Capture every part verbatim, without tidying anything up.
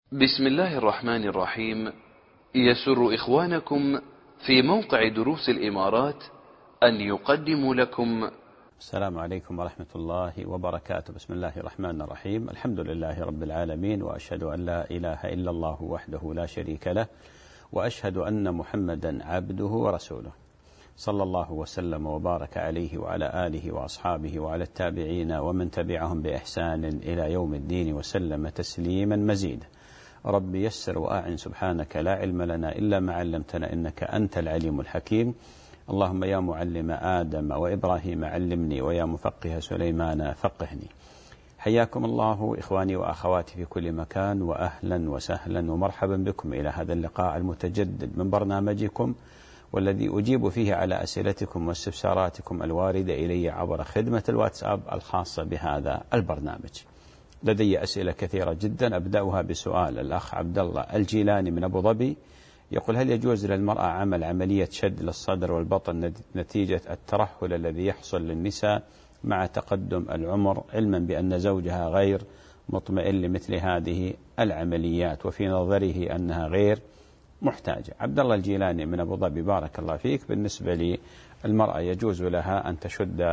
بسم الله الرحمن الرحيم. يسر إخوانكم في موقع دروس الإمارات أن يقدموا لكم السلام عليكم ورحمة الله وبركاته. بسم الله الرحمن الرحيم. الحمد لله رب العالمين، وأشهد أن لا إله إلا الله وحده لا شريك له، وأشهد أن محمدا عبده ورسوله، صلى الله وسلم وبارك عليه وعلى آله وأصحابه وعلى التابعين ومن تبعهم بإحسان إلى يوم الدين، وسلم تسليما مزيدا. رب يسر وأعن، سبحانك لا علم لنا إلا ما علمتنا إنك أنت العليم الحكيم. اللهم يا معلم آدم وإبراهيم علمني، ويا مفقه سليمان فقهني. حياكم الله إخواني وأخواتي في كل مكان، وأهلا وسهلا ومرحبا بكم إلى هذا اللقاء المتجدد من برنامجكم، والذي أجيب فيه على أسئلتكم واستفساراتكم الواردة إلي عبر خدمة الواتساب الخاصة بهذا البرنامج. لدي أسئلة كثيرة جدا، أبدأها بسؤال الأخ عبد الله الجيلاني من أبو ظبي، يقول: هل يجوز للمرأة عمل عملية شد للصدر والبطن نتيجة الترهل الذي يحصل للنساء مع تقدم العمر، علما بأن زوجها غير مطمئن لمثل هذه العمليات وفي نظره أنها غير محتاجة؟ عبد الله الجيلاني من أبو ظبي، بارك الله فيك. بالنسبة للمرأة يجوز لها أن تشد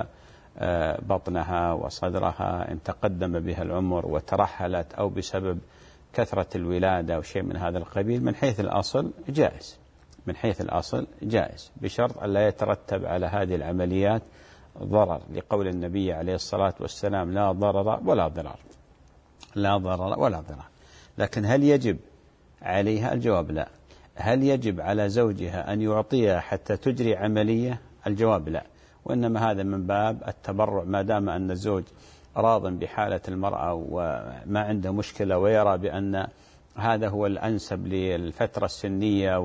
بطنها وصدرها إن تقدم بها العمر وترحلت، أو بسبب كثرة الولادة أو شيء من هذا القبيل. من حيث الأصل جائز، من حيث الأصل جائز، بشرط أن لا يترتب على هذه العمليات ضرر، لقول النبي عليه الصلاة والسلام: لا ضرر ولا ضرار، لا ضرر ولا ضرار. لكن هل يجب عليها؟ الجواب لا. هل يجب على زوجها أن يعطيها حتى تجري عملية؟ الجواب لا، وإنما هذا من باب التبرع، ما دام أن الزوج راض بحالة المرأة وما عنده مشكلة، ويرى بأن هذا هو الأنسب للفترة السنية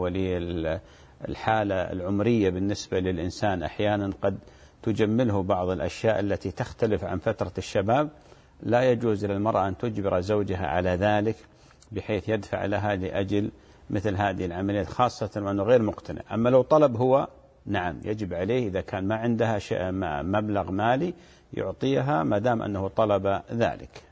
وللحالة العمرية. بالنسبة للإنسان أحيانا قد تجمله بعض الأشياء التي تختلف عن فترة الشباب، لا يجوز للمرأة أن تجبر زوجها على ذلك بحيث يدفع لها لأجل مثل هذه العمليات، خاصة وأنه غير مقتنع. أما لو طلب هو، نعم يجب عليه إذا كان ما عندها مبلغ مالي يعطيها ما دام أنه طلب ذلك.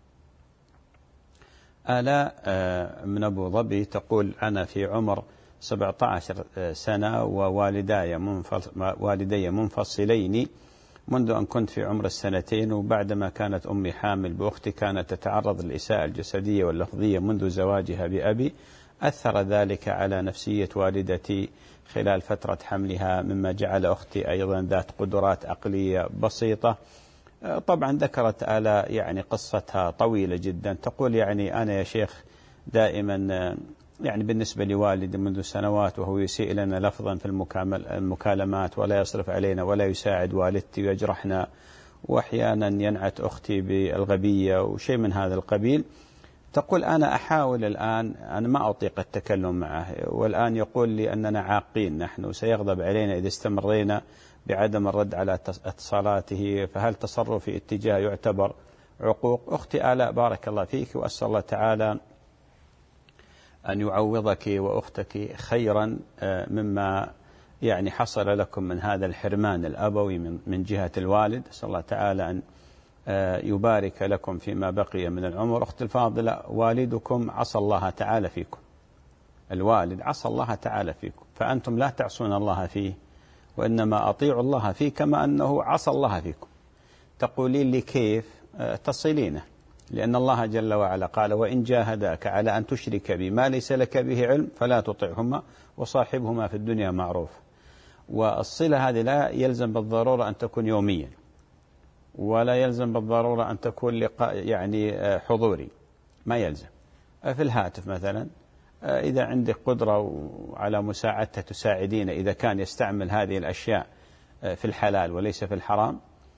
آلاء من أبو ظبي تقول: أنا في عمر سبعة عشر سنة، ووالداي والدي منفصلين منذ أن كنت في عمر السنتين، وبعدما كانت أمي حامل بأختي كانت تتعرض للإساءة الجسدية واللفظية منذ زواجها بأبي. أثر ذلك على نفسية والدتي خلال فترة حملها، مما جعل أختي أيضا ذات قدرات عقلية بسيطة. طبعا ذكرت آلاء يعني قصتها طويلة جدا. تقول: يعني أنا يا شيخ دائما يعني بالنسبة لوالدي منذ سنوات وهو يسيء لنا لفظا في المكالمات، ولا يصرف علينا ولا يساعد والدتي ويجرحنا، وأحيانا ينعت أختي بالغبية وشيء من هذا القبيل. تقول: أنا أحاول الآن، أنا ما أطيق التكلم معه، والآن يقول لي أننا عاقين نحن وسيغضب علينا إذا استمرينا بعدم الرد على اتصالاته، فهل تصرفي اتجاه يعتبر عقوق؟ أختي آلاء، بارك الله فيك، وأسأل الله تعالى أن يعوضك وأختك خيرا مما يعني حصل لكم من هذا الحرمان الأبوي من جهة الوالد. أسأل الله تعالى أن يبارك لكم فيما بقي من العمر. أخت الفاضلة، والدكم عصى الله تعالى فيكم، الوالد عصى الله تعالى فيكم، فأنتم لا تعصون الله فيه، وإنما أطيعوا الله فيه كما أنه عصى الله فيكم. تقولين لي كيف؟ تصلينه، لأن الله جل وعلا قال: وإن جاهداك على أن تشرك بي ما ليس لك به علم فلا تطعهما وصاحبهما في الدنيا معروف. والصلة هذه لا يلزم بالضرورة أن تكون يوميا، ولا يلزم بالضرورة أن تكون لقاء يعني حضوري، ما يلزم. في الهاتف مثلا، إذا عندك قدرة على مساعدته تساعدين، إذا كان يستعمل هذه الأشياء في الحلال وليس في الحرام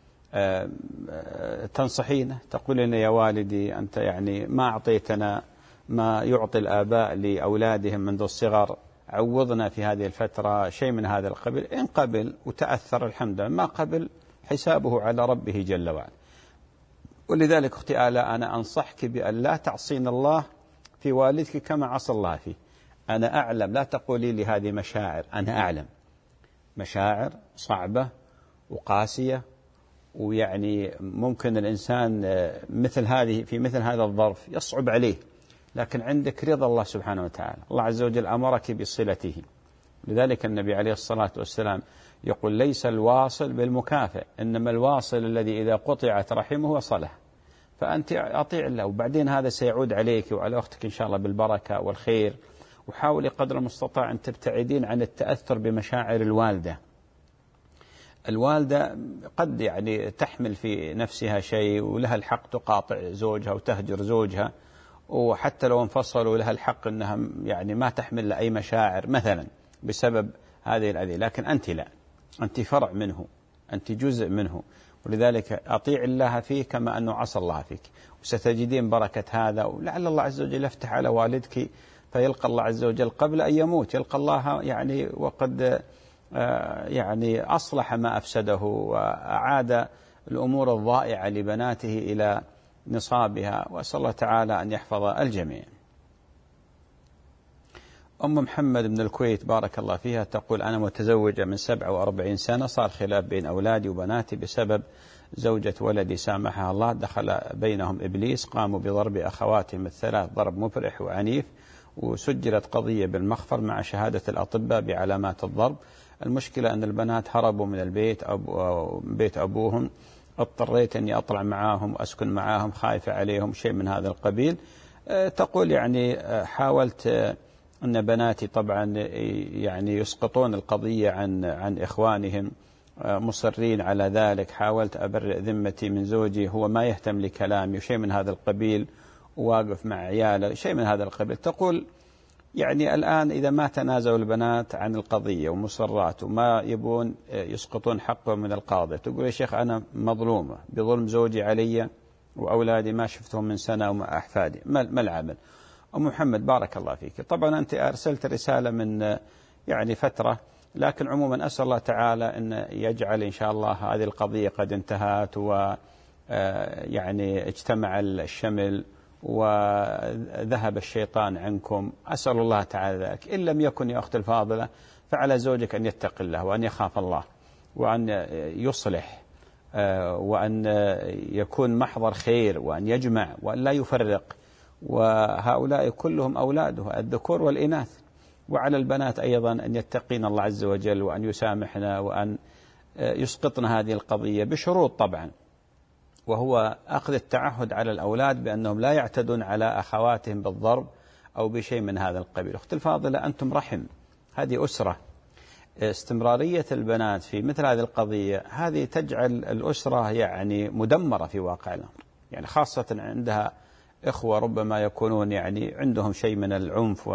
تنصحينه، تقولين: يا والدي أنت يعني ما أعطيتنا ما يعطي الآباء لأولادهم منذ الصغر، عوضنا في هذه الفترة، شيء من هذا القبيل. إن قبل وتأثر الحمد لله، ما قبل حسابه على ربه جل وعلا. ولذلك أختي آلاء، أنا أنصحك بأن لا تعصين الله في والدك كما عصى الله فيه. أنا أعلم، لا تقولي لي هذه مشاعر، أنا أعلم مشاعر صعبة وقاسية، ويعني ممكن الإنسان مثل هذه في مثل هذا الظرف يصعب عليه لكن عندك رضا الله سبحانه وتعالى. الله عز وجل أمرك بصلته، لذلك النبي عليه الصلاة والسلام يقول ليس الواصل بالمكافئ، إنما الواصل الذي إذا قطعت رحمه وصله. فأنت أطيع الله، وبعدين هذا سيعود عليك وعلى أختك إن شاء الله بالبركة والخير. وحاولي قدر المستطاع أن تبتعدين عن التأثر بمشاعر الوالدة. الوالدة قد يعني تحمل في نفسها شيء ولها الحق تقاطع زوجها وتهجر زوجها، وحتى لو انفصلوا لها الحق أنها يعني ما تحمل أي مشاعر مثلا بسبب هذه الأذية، لكن أنت لا، أنت فرع منه، أنت جزء منه، ولذلك أطيع الله فيه كما أنه عصى الله فيك، وستجدين بركة هذا. ولعل الله عز وجل يفتح على والدك فيلقى الله عز وجل قبل أن يموت، يلقى الله يعني وقد يعني أصلح ما أفسده وأعاد الأمور الضائعة لبناته إلى نصابها، وأسأل الله تعالى أن يحفظ الجميع. أم محمد من الكويت بارك الله فيها تقول أنا متزوجة من سبع وأربعين سنة، صار خلاف بين أولادي وبناتي بسبب زوجة ولدي سامحها الله، دخل بينهم إبليس، قاموا بضرب أخواتهم الثلاث ضرب مفرح وعنيف، وسجلت قضية بالمخفر مع شهادة الأطباء بعلامات الضرب. المشكلة أن البنات هربوا من البيت أو بيت أبوهم، اضطريت أني أطلع معاهم وأسكن معاهم، خايفة عليهم شيء من هذا القبيل. تقول يعني حاولت أن بناتي طبعا يعني يسقطون القضية عن عن إخوانهم، مصرين على ذلك، حاولت أبرئ ذمتي من زوجي، هو ما يهتم لكلامي وشيء من هذا القبيل، وواقف مع عياله شيء من هذا القبيل. تقول يعني الآن إذا ما تنازلوا البنات عن القضية ومصرات وما يبون يسقطون حقهم من القاضي، تقول يا شيخ أنا مظلومة بظلم زوجي علي وأولادي ما شفتهم من سنة وما أحفادي، ما العمل؟ أم محمد بارك الله فيك، طبعا أنت أرسلت رسالة من يعني فترة، لكن عموما أسأل الله تعالى أن يجعل إن شاء الله هذه القضية قد انتهت ويعني اجتمع الشمل وذهب الشيطان عنكم، أسأل الله تعالى ذلك. إن لم يكن يا أخت الفاضلة فعلى زوجك أن يتق الله وأن يخاف الله وأن يصلح وأن يكون محضر خير وأن يجمع وأن لا يفرق، وهؤلاء كلهم أولاده الذكور والإناث. وعلى البنات أيضا أن يتقين الله عز وجل وأن يسامحنا وأن يسقطن هذه القضية بشروط طبعا، وهو أخذ التعهد على الأولاد بأنهم لا يعتدون على أخواتهم بالضرب أو بشيء من هذا القبيل. أخت الفاضلة أنتم رحم، هذه أسرة، استمرارية البنات في مثل هذه القضية هذه تجعل الأسرة يعني مدمرة في واقع الأمر، يعني خاصة عندها إخوة ربما يكونون يعني عندهم شيء من العنف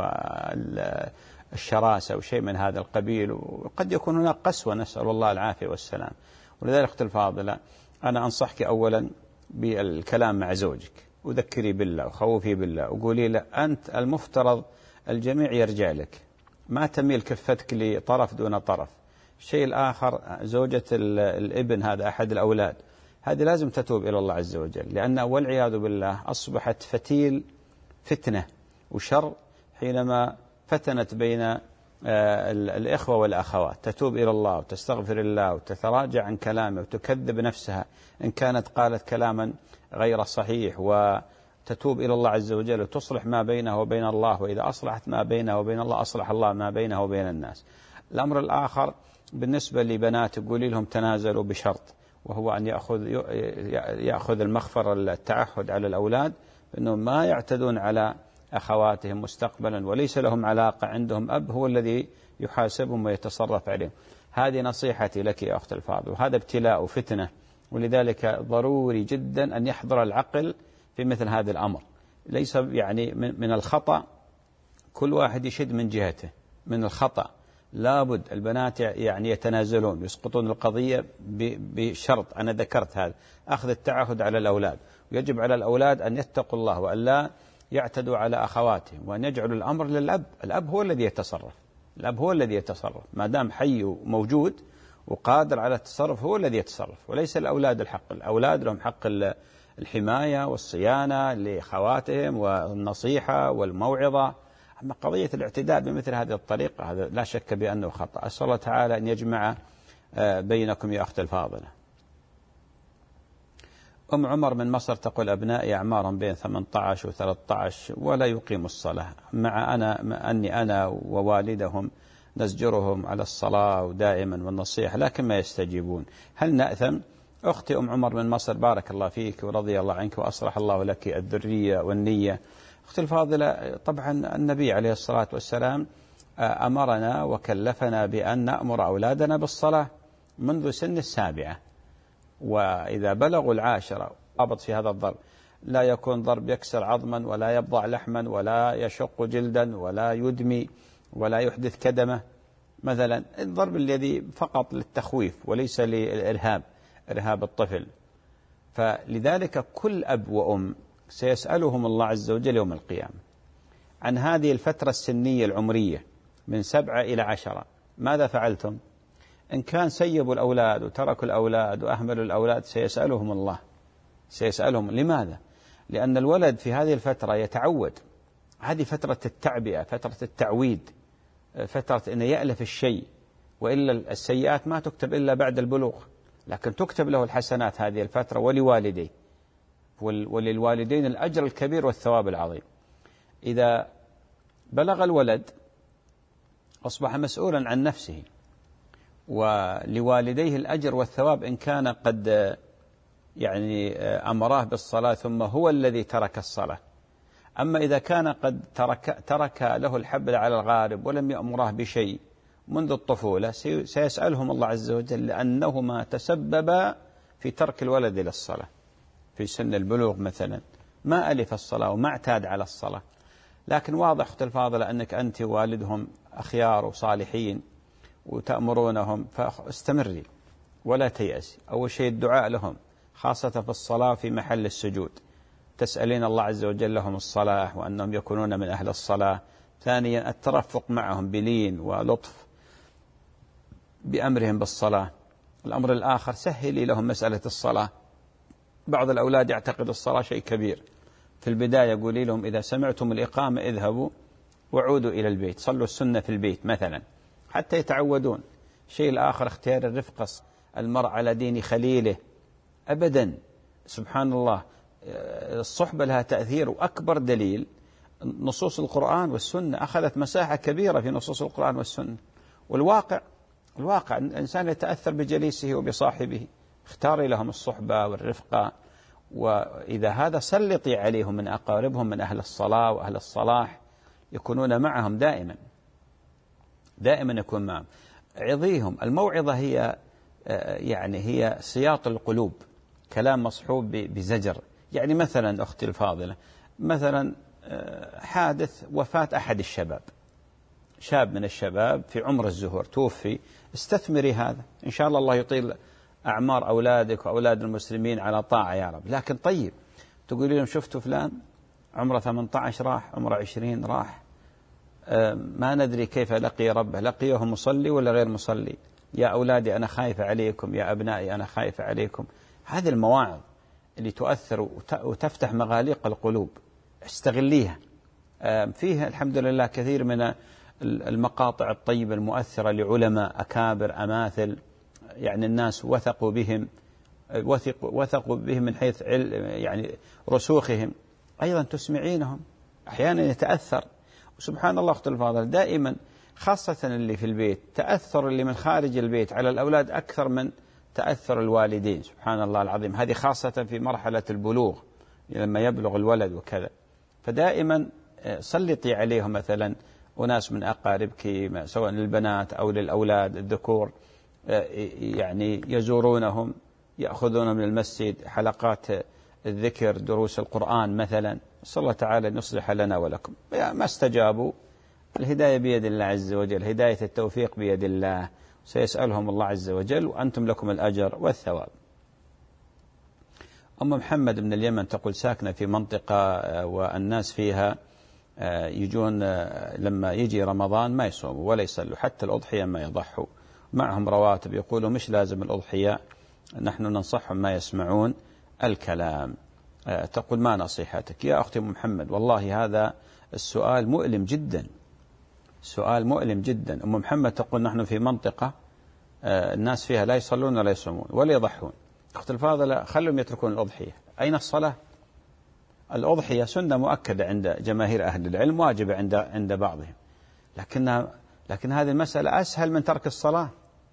والشراسة وشيء من هذا القبيل، وقد يكون هناك قسوة، نسأل الله العافية والسلام. ولذلك أخت الفاضلة أنا أنصحك أولا بالكلام مع زوجك، وذكري بالله وخوفي بالله، وقولي له أنت المفترض الجميع يرجع لك، ما تميل كفتك لطرف دون طرف. الشيء الآخر زوجة الابن هذا أحد الأولاد، هذه لازم تتوب إلى الله عز وجل، لأن والعياذ بالله أصبحت فتيل فتنة وشر حينما فتنت بين الإخوة والأخوات. تتوب إلى الله وتستغفر الله وتتراجع عن كلامه وتكذب نفسها إن كانت قالت كلاما غير صحيح، وتتوب إلى الله عز وجل وتصلح ما بينه وبين الله، وإذا أصلحت ما بينه وبين الله أصلح الله ما بينه وبين الناس. الأمر الآخر بالنسبة لبنات قولي لهم تنازلوا بشرط، وهو أن يأخذ يأخذ المخفر التعهد على الأولاد أنهم ما يعتدون على أخواتهم مستقبلا، وليس لهم علاقة، عندهم أب هو الذي يحاسبهم ويتصرف عليهم. هذه نصيحتي لك يا أخت الفاضل، وهذا ابتلاء وفتنة، ولذلك ضروري جدا أن يحضر العقل في مثل هذا الأمر. ليس يعني من الخطأ كل واحد يشد من جهته، من الخطأ لابد البنات يعني يتنازلون يسقطون القضية بشرط، أنا ذكرت هذا، أخذ التعهد على الأولاد، ويجب على الأولاد أن يتقوا الله وأن لا يعتدوا على أخواتهم، وأن يجعلوا الأمر للأب. الأب هو الذي يتصرف، الأب هو الذي يتصرف، ما دام حي وموجود وقادر على التصرف هو الذي يتصرف، وليس الأولاد الحق. الأولاد لهم حق الحماية والصيانة لأخواتهم والنصيحة والموعظة. أما قضية الاعتداء بمثل هذه الطريقة هذا لا شك بأنه خطأ. أسأل الله تعالى أن يجمع بينكم يا أخت الفاضلة. أم عمر من مصر تقول أبنائي أعمارهم بين ثمانية عشر و ثلاثة عشر ولا يقيموا الصلاة، مع أنا مع أني أنا ووالدهم نزجرهم على الصلاة ودائما والنصيحة لكن ما يستجيبون، هل نأثم؟ أختي أم عمر من مصر بارك الله فيك ورضي الله عنك وأصلح الله لك الذرية والنية. أختي الفاضلة، طبعا النبي عليه الصلاة والسلام أمرنا وكلفنا بأن نأمر أولادنا بالصلاة منذ سن السابعة، وإذا بلغوا العاشرة أبط في هذا الضرب، لا يكون ضرب يكسر عظما ولا يبضع لحما ولا يشق جلدا ولا يدمي ولا يحدث كدمة مثلا، الضرب الذي فقط للتخويف وليس للإرهاب، إرهاب الطفل. فلذلك كل أب وأم سيسألهم الله عز وجل يوم القيامة عن هذه الفترة السنية العمرية من سبعة إلى عشرة، ماذا فعلتم؟ إن كان سيبوا الأولاد وتركوا الأولاد وأهملوا الأولاد سيسألهم الله، سيسألهم. لماذا؟ لأن الولد في هذه الفترة يتعود، هذه فترة التعبئة، فترة التعويد، فترة أن يألف الشيء، وإلا السيئات ما تكتب إلا بعد البلوغ، لكن تكتب له الحسنات هذه الفترة ولوالديه، وللوالدين الأجر الكبير والثواب العظيم. إذا بلغ الولد أصبح مسؤولا عن نفسه، ولوالديه الأجر والثواب إن كان قد يعني أمراه بالصلاة ثم هو الذي ترك الصلاة. أما إذا كان قد ترك, ترك له الحبل على الغارب ولم يأمراه بشيء منذ الطفولة سيسألهم الله عز وجل، لأنهما تسببا في ترك الولد للصلاة في سن البلوغ مثلا، ما ألف الصلاة وما اعتاد على الصلاة. لكن واضح أختي الفاضلة أنك أنت والدهم أخيار وصالحين وتأمرونهم، فاستمري ولا تيأسي. أول شيء الدعاء لهم خاصة في الصلاة في محل السجود، تسألين الله عز وجل لهم الصلاح وأنهم يكونون من أهل الصلاة. ثانيا الترفق معهم بلين ولطف بأمرهم بالصلاة. الأمر الآخر سهلي لهم مسألة الصلاة، بعض الأولاد يعتقد الصلاة شيء كبير، في البداية قولي لهم إذا سمعتم الإقامة اذهبوا وعودوا إلى البيت، صلوا السنة في البيت مثلا حتى يتعودون. شيء الآخر اختيار الرفقة، المرء على دين خليله أبدا، سبحان الله الصحبة لها تأثير، وأكبر دليل نصوص القرآن والسنة، أخذت مساحة كبيرة في نصوص القرآن والسنة. والواقع الواقع الإنسان يتأثر بجليسه وبصاحبه، اختاري لهم الصحبة والرفقة، وإذا هذا سلطي عليهم من أقاربهم من أهل الصلاة وأهل الصلاح يكونون معهم دائما دائما يكون معهم. عظيهم، الموعظة هي يعني هي سياط القلوب، كلام مصحوب بزجر. يعني مثلا أختي الفاضلة، مثلا حادث وفاة أحد الشباب، شاب من الشباب في عمر الزهور توفي، استثمري هذا، إن شاء الله الله يطيل أعمار أولادك وأولاد المسلمين على طاعة يا رب. لكن طيب تقولي لهم شفتوا فلان عمره ثمانية عشر راح، عمره عشرين راح، ما ندري كيف لقي ربه، لقيه مصلي ولا غير مصلي، يا أولادي أنا خايف عليكم، يا أبنائي أنا خايف عليكم. هذه المواعظ اللي تؤثر وتفتح مغاليق القلوب، استغليها. فيها الحمد لله كثير من المقاطع الطيبة المؤثرة لعلماء أكابر أماثل، يعني الناس وثقوا بهم وثقوا, وثقوا بهم من حيث يعني رسوخهم، أيضا تسمعينهم أحيانا يتأثر. وسبحان الله أخت الفاضل، دائما خاصة اللي في البيت تأثر اللي من خارج البيت على الأولاد أكثر من تأثر الوالدين، سبحان الله العظيم. هذه خاصة في مرحلة البلوغ لما يبلغ الولد وكذا. فدائما سلطي عليهم مثلا أناس من أقاربك سواء للبنات أو للأولاد الذكور، يعني يزورونهم، يأخذون من المسجد حلقات الذكر، دروس القرآن مثلا. صلى الله تعالى أن يصلح لنا ولكم. ما استجابوا، الهداية بيد الله عز وجل، هداية التوفيق بيد الله، سيسألهم الله عز وجل وأنتم لكم الأجر والثواب. أم محمد من اليمن تقول ساكنة في منطقة والناس فيها يجون لما يجي رمضان ما يصوموا ولا يصلوا، حتى الأضحية ما يضحوا، معهم رواتب، يقولوا مش لازم الأضحية، نحن ننصحهم ما يسمعون الكلام. تقول ما نصيحتك يا أختي محمد؟ والله هذا السؤال مؤلم جدا، سؤال مؤلم جدا. أم محمد تقول نحن في منطقة الناس فيها لا يصلون ولا يصومون ولا يضحون، أخت الفاضلة خلهم يتركون الأضحية. أين الصلاة؟ الأضحية سنة مؤكدة عند جماهير أهل العلم، واجبة عند عند بعضهم، لكنها لكن هذه المسألة أسهل من ترك الصلاة،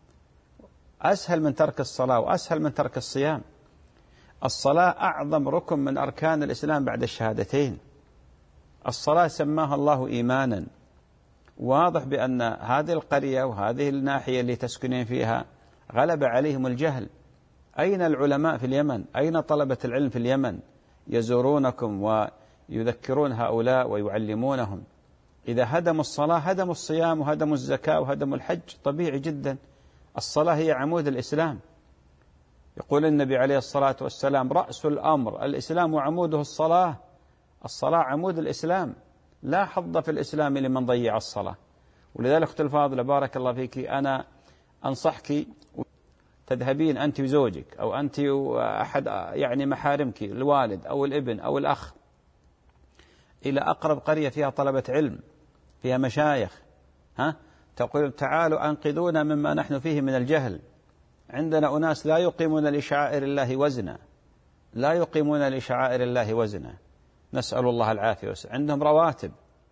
أسهل من ترك الصلاة وأسهل من ترك الصيام. الصلاة أعظم ركن من أركان الإسلام بعد الشهادتين. الصلاة سماها الله إيمانا. واضح بأن هذه القرية وهذه الناحية اللي تسكنين فيها غلب عليهم الجهل. أين العلماء في اليمن؟ أين طلبة العلم في اليمن؟ يزورونكم ويذكرون هؤلاء ويعلمونهم. إذا هدموا الصلاة هدموا الصيام وهدموا الزكاة وهدموا الحج، طبيعي جدا. الصلاة هي عمود الإسلام. يقول النبي عليه الصلاة والسلام: رأس الأمر الإسلام وعموده الصلاة. الصلاة عمود الإسلام، لا حظ في الإسلام لمن ضيع الصلاة. ولذلك أختي الفاضلة بارك الله فيك، أنا أنصحك تذهبين أنت وزوجك أو أنت وأحد يعني محارمك، الوالد أو الابن أو الأخ، إلى أقرب قرية فيها طلبة علم، فيها مشايخ، ها تقول: تعالوا أنقذونا مما نحن فيه من الجهل. عندنا أناس لا يقيمون لشعائر الله وزنا، لا يقيمون لشعائر الله وزنا، نسأل الله العافية. عندهم رواتب،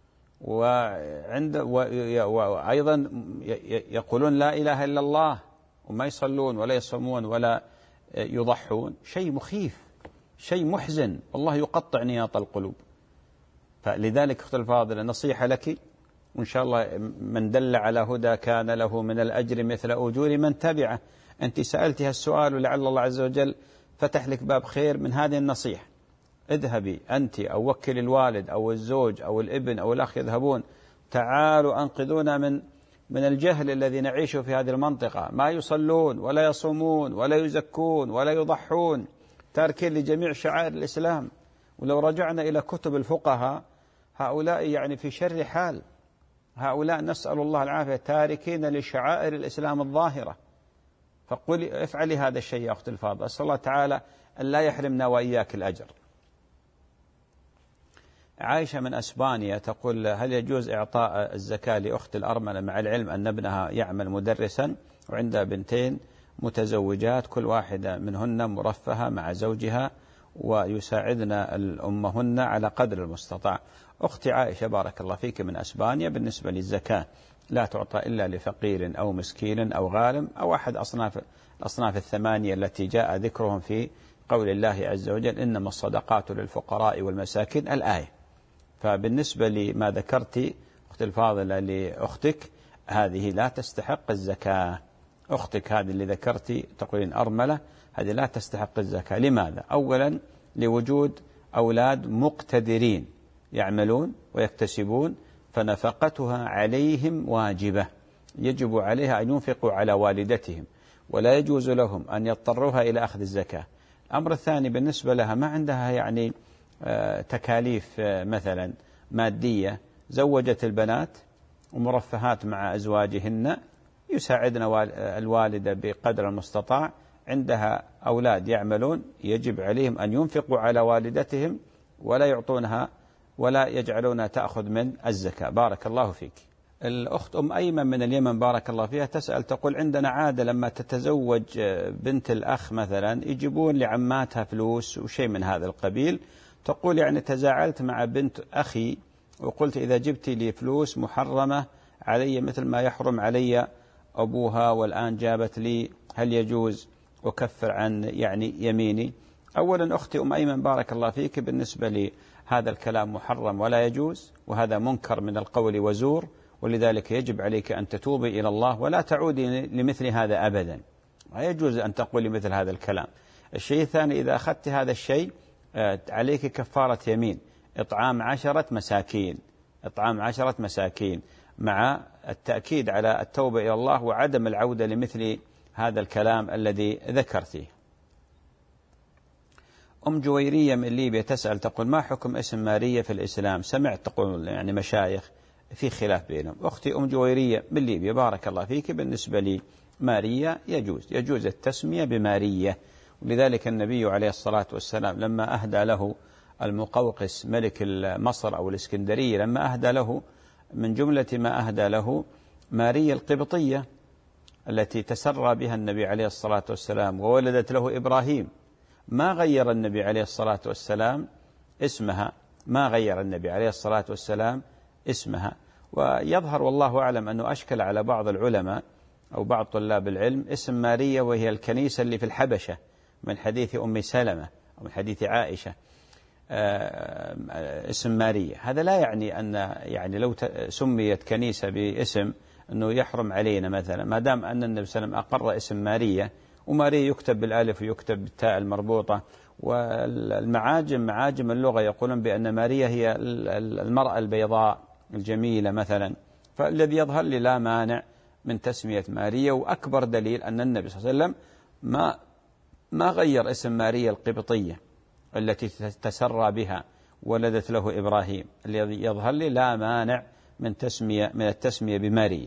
وعند وأيضا يقولون لا إله إلا الله، وما يصلون ولا يصومون ولا يضحون. شيء مخيف، شيء محزن، والله يقطع نياط القلوب. فلذلك أخت الفاضلة نصيحة لك، وإن شاء الله من دل على هدى كان له من الأجر مثل أجور من تبعه. أنت سألتها السؤال ولعل الله عز وجل فتح لك باب خير من هذه النصيحة. اذهبي أنت أو وكل الوالد أو الزوج أو الابن أو الأخ، يذهبون: تعالوا أنقذونا من من الجهل الذي نعيشه في هذه المنطقة. ما يصلون ولا يصومون ولا يزكون ولا يضحون، تاركين لجميع شعائر الإسلام. ولو رجعنا إلى كتب الفقهاء هؤلاء يعني في شر حال، هؤلاء نسأل الله العافية تاركين لشعائر الإسلام الظاهرة. فقولي افعلي هذا الشيء يا أخت الفاضلة، أسأل الله تعالى أن لا يحرمنا وإياك الأجر. عائشة من أسبانيا تقول: هل يجوز إعطاء الزكاة لأخت الأرملة مع العلم أن ابنها يعمل مدرسا وعندها بنتين متزوجات، كل واحدة منهن مرفهة مع زوجها ويساعدنا الأمهن على قدر المستطاع؟ أختي عائشة بارك الله فيك من أسبانيا، بالنسبة للزكاة لا تعطى إلا لفقير أو مسكين أو غارم أو أحد أصناف الأصناف الثمانية التي جاء ذكرهم في قول الله عز وجل: إنما الصدقات للفقراء والمساكين، الآية. فبالنسبة لما ذكرت أخت الفاضلة لأختك، هذه لا تستحق الزكاة. أختك هذه اللي ذكرتي تقولين أرملة، هذه لا تستحق الزكاة. لماذا؟ أولا لوجود أولاد مقتدرين يعملون ويكتسبون، فنفقتها عليهم واجبة، يجب عليها أن ينفقوا على والدتهم، ولا يجوز لهم أن يضطروها إلى أخذ الزكاة. الأمر الثاني بالنسبة لها ما عندها يعني تكاليف مثلا مادية، زوجت البنات ومرفهات مع أزواجهن، يساعدنا الوالدة بقدر المستطاع، عندها أولاد يعملون، يجب عليهم أن ينفقوا على والدتهم ولا يعطونها ولا يجعلونها تأخذ من الزكاة. بارك الله فيك. الأخت أم أيمن من اليمن بارك الله فيها تسأل تقول: عندنا عادة لما تتزوج بنت الأخ مثلا يجيبون لعماتها فلوس وشيء من هذا القبيل. تقول: يعني تزاعلت مع بنت أخي وقلت إذا جبت لي فلوس محرمة علي مثل ما يحرم علي أبوها، والآن جابت لي، هل يجوز أكفر عن يعني يميني؟ أولا أختي أم أيمن بارك الله فيك، بالنسبة لي هذا الكلام محرم ولا يجوز، وهذا منكر من القول وزور، ولذلك يجب عليك أن تتوبي إلى الله ولا تعودي لمثل هذا أبدا. لا يجوز أن تقولي مثل هذا الكلام. الشيء الثاني: إذا أخذت هذا الشيء عليك كفارة يمين، إطعام عشرة مساكين، إطعام عشرة مساكين، مع التأكيد على التوبة إلى الله وعدم العودة لمثل هذا الكلام الذي ذكرته. أم جويرية من ليبيا تسأل تقول: ما حكم اسم ماريا في الإسلام؟ سمعت تقول يعني مشايخ في خلاف بينهم. أختي أم جويرية من ليبيا بارك الله فيك، بالنسبة لي ماريا يجوز يجوز التسمية بمارية، ولذلك النبي عليه الصلاة والسلام لما أهدى له المقوقس ملك مصر أو الإسكندرية، لما أهدى له من جملة ما أهدى له ماريا القبطية، التي تسرى بها النبي عليه الصلاة والسلام وولدت له إبراهيم، ما غير النبي عليه الصلاة والسلام اسمها، ما غير النبي عليه الصلاة والسلام اسمها. ويظهر والله أعلم أنه أشكل على بعض العلماء أو بعض طلاب العلم اسم ماريا، وهي الكنيسة اللي في الحبشة، من حديث أم سلمة أو من حديث عائشة، اسم ماريا. هذا لا يعني أن يعني لو سميت كنيسة باسم أنه يحرم علينا مثلا، ما دام أن النبي صلى الله عليه وسلم أقر اسم ماريا، وماريا يكتب بالألف ويكتب بالتاء المربوطة، والمعاجم معاجم اللغة يقولون بأن ماريا هي المرأة البيضاء الجميلة مثلا، فالذي يظهر لي لا مانع من تسمية ماريا. وأكبر دليل أن النبي صلى الله عليه وسلم ما ما غير اسم ماريا القبطية التي تسرى بها ولدت له إبراهيم، الذي يظهر لي لا مانع من تسمية من التسمية بماريا.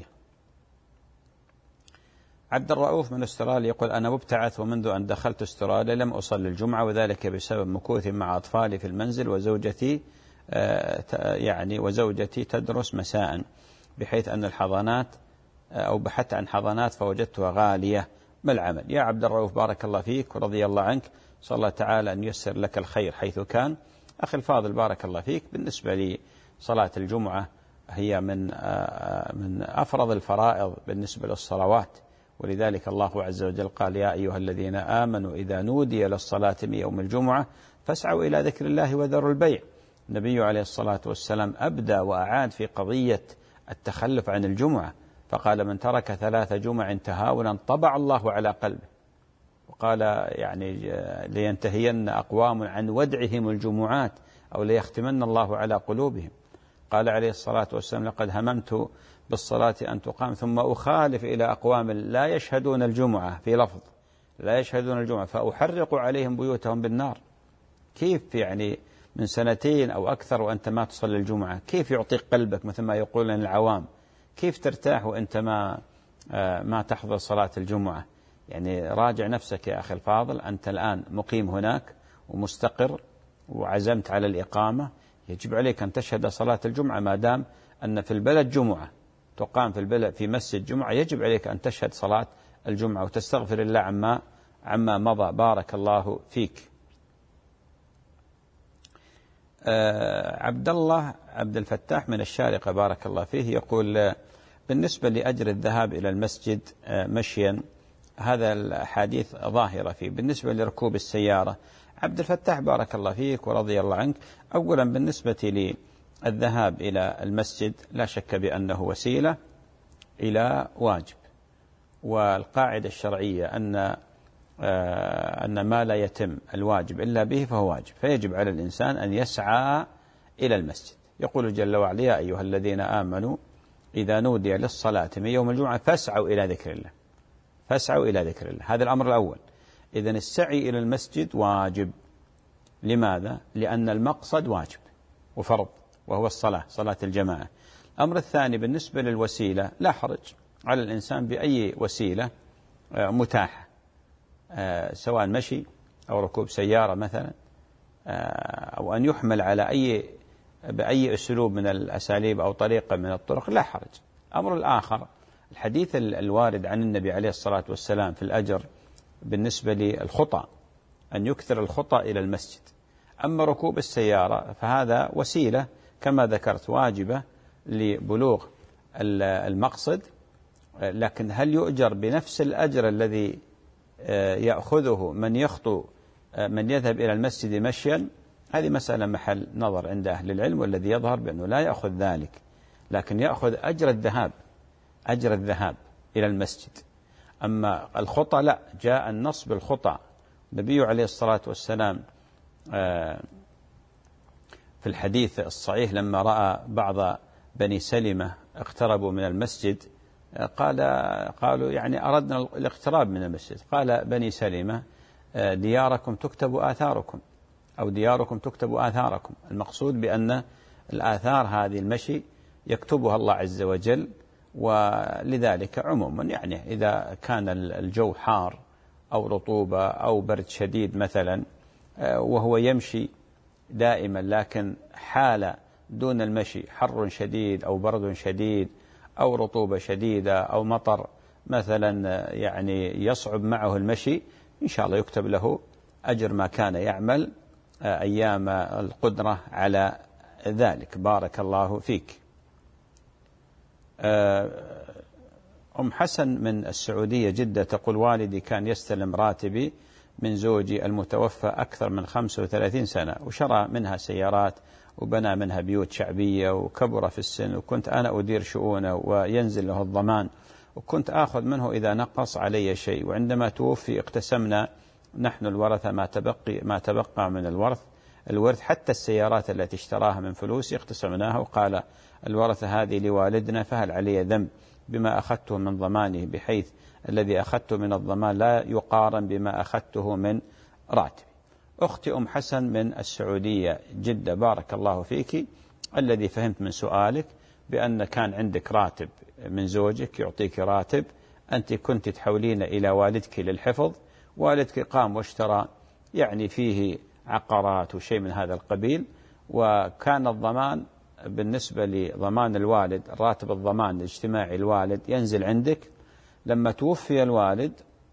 عبد الرؤوف من استراليا يقول: أنا مبتعث، ومنذ أن دخلت استراليا لم أصلي الجمعة، وذلك بسبب مكوث مع أطفالي في المنزل، وزوجتي يعني وزوجتي تدرس مساء، بحيث أن الحضانات أو بحثت عن حضانات فوجدتها غالية، ما العمل؟ يا عبد الرؤوف بارك الله فيك ورضي الله عنك، صلى الله تعالى أن ييسر لك الخير حيث كان. أخي الفاضل بارك الله فيك، بالنسبة لي صلاة الجمعة هي من من أفرض الفرائض بالنسبة للصلوات، ولذلك الله عز وجل قال: يا أيها الذين آمنوا إذا نودي للصلاة من يوم الجمعة فاسعوا إلى ذكر الله وذروا البيع. النبي عليه الصلاة والسلام أبدى وأعاد في قضية التخلف عن الجمعة، فقال: من ترك ثلاث جمع تهاونا طبع الله على قلبه. وقال يعني لينتهين أقوام عن ودعهم الجمعات أو ليختمن الله على قلوبهم. قال عليه الصلاة والسلام: لقد هممت بالصلاة أن تقام ثم أخالف إلى أقوام لا يشهدون الجمعة، في لفظ لا يشهدون الجمعة، فأحرق عليهم بيوتهم بالنار. كيف يعني من سنتين أو أكثر وأنت ما تصلي الجمعة؟ كيف يعطيك قلبك مثل ما يقولون العوام؟ كيف ترتاح وأنت ما ما تحضر صلاة الجمعة؟ يعني راجع نفسك يا أخي الفاضل، أنت الآن مقيم هناك ومستقر وعزمت على الإقامة، يجب عليك أن تشهد صلاة الجمعة، ما دام أن في البلد جمعة تقام في البلد في مسجد جمعة، يجب عليك أن تشهد صلاة الجمعة وتستغفر الله عما عما مضى. بارك الله فيك. آه عبد الله عبد الفتاح من الشارقة بارك الله فيه يقول: بالنسبة لأجر الذهاب إلى المسجد آه مشيا، هذا الحديث ظاهرة فيه. بالنسبة لركوب السيارة، عبد الفتاح بارك الله فيك ورضي الله عنك، أولا بالنسبة للذهاب إلى المسجد لا شك بأنه وسيلة إلى واجب، والقاعدة الشرعية أن أن ما لا يتم الواجب إلا به فهو واجب، فيجب على الإنسان أن يسعى إلى المسجد. يقول جل وعلا: يا أيها الذين آمنوا إذا نودي للصلاة من يوم الجمعة فاسعوا إلى ذكر الله، فاسعوا إلى ذكر الله. هذا الأمر الأول. إذن السعي إلى المسجد واجب. لماذا؟ لأن المقصد واجب وفرض، وهو الصلاة، صلاة الجماعة. الأمر الثاني بالنسبة للوسيلة، لا حرج على الإنسان بأي وسيلة متاحة، سواء مشي أو ركوب سيارة مثلا، أو أن يحمل على أي بأي أسلوب من الأساليب أو طريقة من الطرق، لا حرج. الأمر الآخر الحديث الوارد عن النبي عليه الصلاة والسلام في الأجر بالنسبة للخطى، أن يكثر الخطى إلى المسجد. أما ركوب السيارة فهذا وسيلة كما ذكرت واجبة لبلوغ المقصد، لكن هل يؤجر بنفس الأجر الذي يأخذه من يخطو من يذهب إلى المسجد مشيا؟ هذه مسألة محل نظر عند أهل العلم، والذي يظهر بأنه لا يأخذ ذلك، لكن يأخذ أجر الذهاب أجر الذهاب إلى المسجد. أما الخطى لا، جاء النص بالخطى. النبي عليه الصلاة والسلام في الحديث الصحيح لما رأى بعض بني سلمة اقتربوا من المسجد قال قالوا يعني أردنا الاقتراب من المسجد، قال بني سلمة: دياركم تكتب آثاركم، أو دياركم تكتب آثاركم. المقصود بأن الآثار هذه المشي يكتبها الله عز وجل، ولذلك عموما يعني إذا كان الجو حار أو رطوبة أو برد شديد مثلا وهو يمشي دائما، لكن حال دون المشي حر شديد أو برد شديد أو رطوبة شديدة أو مطر مثلا يعني يصعب معه المشي، إن شاء الله يكتب له أجر ما كان يعمل أيام القدرة على ذلك. بارك الله فيك. أم حسن من السعودية جدة تقول: والدي كان يستلم راتبي من زوجي المتوفى أكثر من خمسة وثلاثين سنة، وشرى منها سيارات وبنى منها بيوت شعبية، وكبر في السن، وكنت أنا أدير شؤونه وينزل له الضمان، وكنت آخذ منه إذا نقص علي شيء، وعندما توفي اقتسمنا نحن الورثة ما تبقي ما تبقى من الورث الورث حتى السيارات التي اشتراها من فلوسي اقتسمناها، وقال الورثة هذه لوالدنا، فهل علي ذنب بما أخذته من ضمانه، بحيث الذي أخذته من الضمان لا يقارن بما أخذته من راتبي. أختي أم حسن من السعودية جدة، بارك الله فيك. الذي فهمت من سؤالك بأن كان عندك راتب من زوجك يعطيك راتب، أنت كنت تحولين إلى والدك للحفظ، والدك قام واشترى يعني فيه عقارات وشيء من هذا القبيل، وكان الضمان بالنسبة لضمان الوالد، راتب الضمان الاجتماعي الوالد ينزل عندك. لما توفي الوالد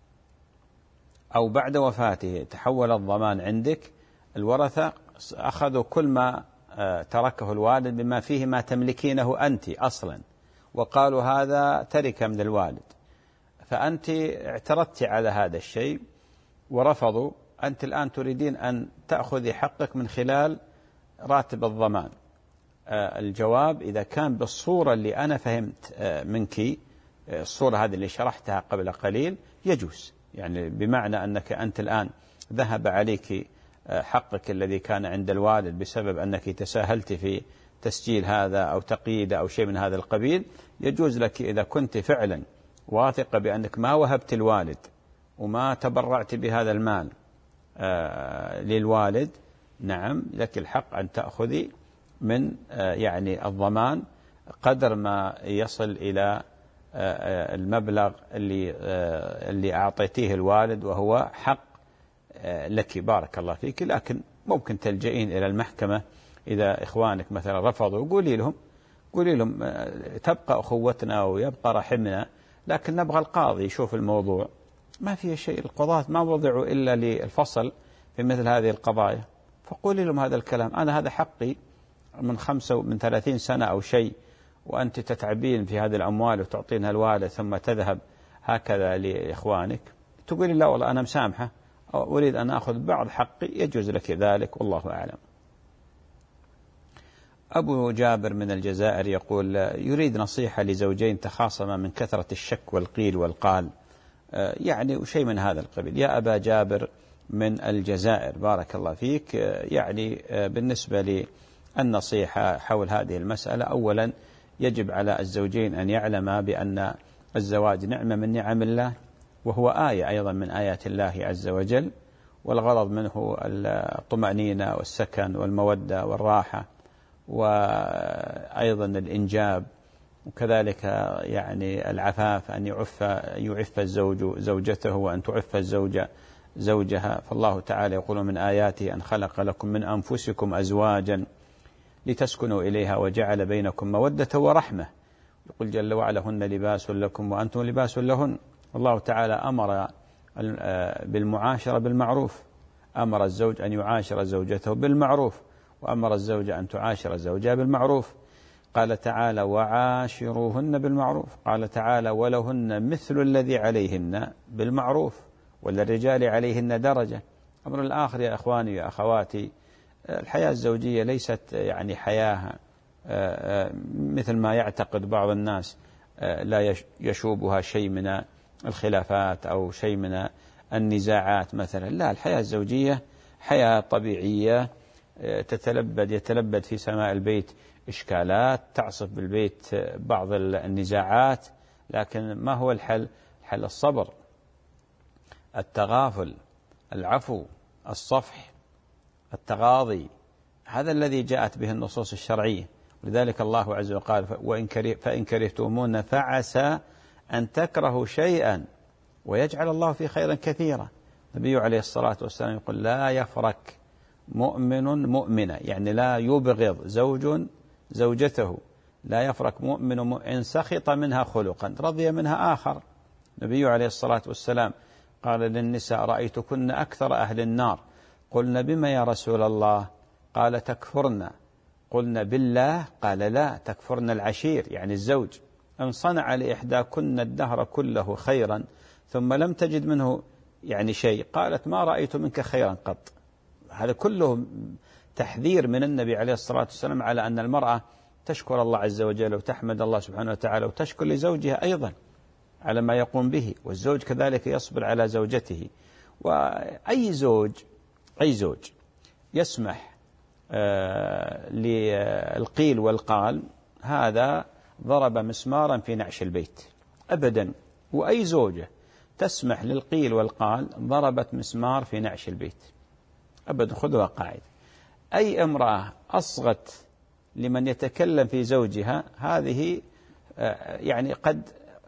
أو بعد وفاته تحول الضمان عندك، الورثة أخذوا كل ما تركه الوالد بما فيه ما تملكينه أنت أصلا، وقالوا هذا تركة من الوالد، فأنت اعترضت على هذا الشيء ورفضوا. أنت الآن تريدين أن تأخذي حقك من خلال راتب الضمان. الجواب إذا كان بالصورة اللي أنا فهمت منك، الصورة هذه اللي شرحتها قبل قليل، يجوز، يعني بمعنى أنك أنت الآن ذهب عليك حقك الذي كان عند الوالد بسبب أنك تساهلت في تسجيل هذا أو تقييد أو شيء من هذا القبيل، يجوز لك إذا كنت فعلا واثقة بأنك ما وهبت الوالد وما تبرعت بهذا المال آه للوالد، نعم لك الحق أن تأخذي من آه يعني الضمان قدر ما يصل إلى آه المبلغ اللي آه اللي أعطيتيه الوالد، وهو حق آه لك. بارك الله فيك. لكن ممكن تلجئين إلى المحكمة إذا إخوانك مثلا رفضوا، قولي لهم قولي لهم آه تبقى أخوتنا ويبقى رحمنا، لكن نبغى القاضي يشوف الموضوع. ما فيه شيء، القضاة ما وضعوا إلا للفصل في مثل هذه القضايا، فقولي لهم هذا الكلام: أنا هذا حقي من خمسة من ثلاثين سنة أو شيء، وأنت تتعبين في هذه الأموال وتعطينها الوالد ثم تذهب هكذا لإخوانك. تقولي لا والله أنا مسامحة، أو أريد أن أخذ بعض حقي، يجوز لك ذلك، والله أعلم. أبو جابر من الجزائر يقول: يريد نصيحة لزوجين تخاصما من كثرة الشك والقيل والقال، يعني وشيء من هذا القبيل. يا أبا جابر من الجزائر، بارك الله فيك. يعني بالنسبة للنصيحة حول هذه المسألة، أولا يجب على الزوجين أن يعلما بأن الزواج نعمة من نعم الله، وهو آية أيضا من آيات الله عز وجل، والغرض منه الطمأنينة والسكن والمودة والراحة، وأيضا الإنجاب، وكذلك يعني العفاف، أن يعف يعف الزوج زوجته وأن تعف الزوجة زوجها. فالله تعالى يقول: من آياته أن خلق لكم من أنفسكم أزواجا لتسكنوا إليها وجعل بينكم مودة ورحمة. يقول جل وعلا: هن لباس لكم وأنتم لباس لهن. الله تعالى أمر بالمعاشرة بالمعروف، أمر الزوج أن يعاشر زوجته بالمعروف، وأمر الزوجة أن تعاشر زوجها بالمعروف. قال تعالى: وعاشروهن بالمعروف. قال تعالى: ولهن مثل الذي عليهن بالمعروف وللرجال عليهن درجة. أمر الآخر يا أخواني يا أخواتي، الحياة الزوجية ليست يعني حياة مثل ما يعتقد بعض الناس، لا يشوبها شيء من الخلافات أو شيء من النزاعات مثلا. لا، الحياة الزوجية حياة طبيعية، تتلبد يتلبد في سماء البيت إشكالات، تعصف بالبيت بعض النزاعات، لكن ما هو الحل؟ الحل الصبر، التغافل، العفو، الصفح، التغاضي. هذا الذي جاءت به النصوص الشرعية. ولذلك الله عز وجل قال: فإن كرهتموهن فعسى أن تكرهوا شيئا ويجعل الله فيه خيرا كثيرا. النبي عليه الصلاة والسلام يقول: لا يفرك مؤمن مؤمنة، يعني لا يبغض زوج زوجته، لا يفرك مؤمن إن سخط منها خلقا رضي منها آخر. النبي عليه الصلاة والسلام قال للنساء: رأيتكن أكثر أهل النار. قلنا: بما يا رسول الله؟ قال: تكفرن. قلنا: بالله؟ قال: لا، تكفرن العشير يعني الزوج. إن صنع لإحداكن الدهر كله خيرا ثم لم تجد منه يعني شيء، قالت: ما رأيت منك خيرا قط. هذا كله تحذير من النبي عليه الصلاة والسلام على أن المرأة تشكر الله عز وجل وتحمد الله سبحانه وتعالى وتشكر لزوجها أيضا على ما يقوم به، والزوج كذلك يصبر على زوجته. وأي زوج أي زوج يسمح آه للقيل والقال هذا ضرب مسمارا في نعش البيت أبدا. وأي زوجة تسمح للقيل والقال ضربت مسمار في نعش البيت أبدا. خذوها قاعدة: أي امرأة أصغت لمن يتكلم في زوجها هذه يعني قد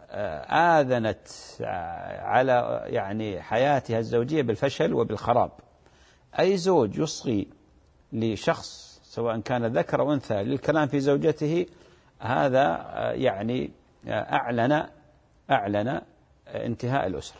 آذنت على يعني حياتها الزوجية بالفشل وبالخراب. أي زوج يصغي لشخص سواء كان ذكر أو أنثى للكلام في زوجته هذا يعني أعلن أعلن انتهاء الأسرة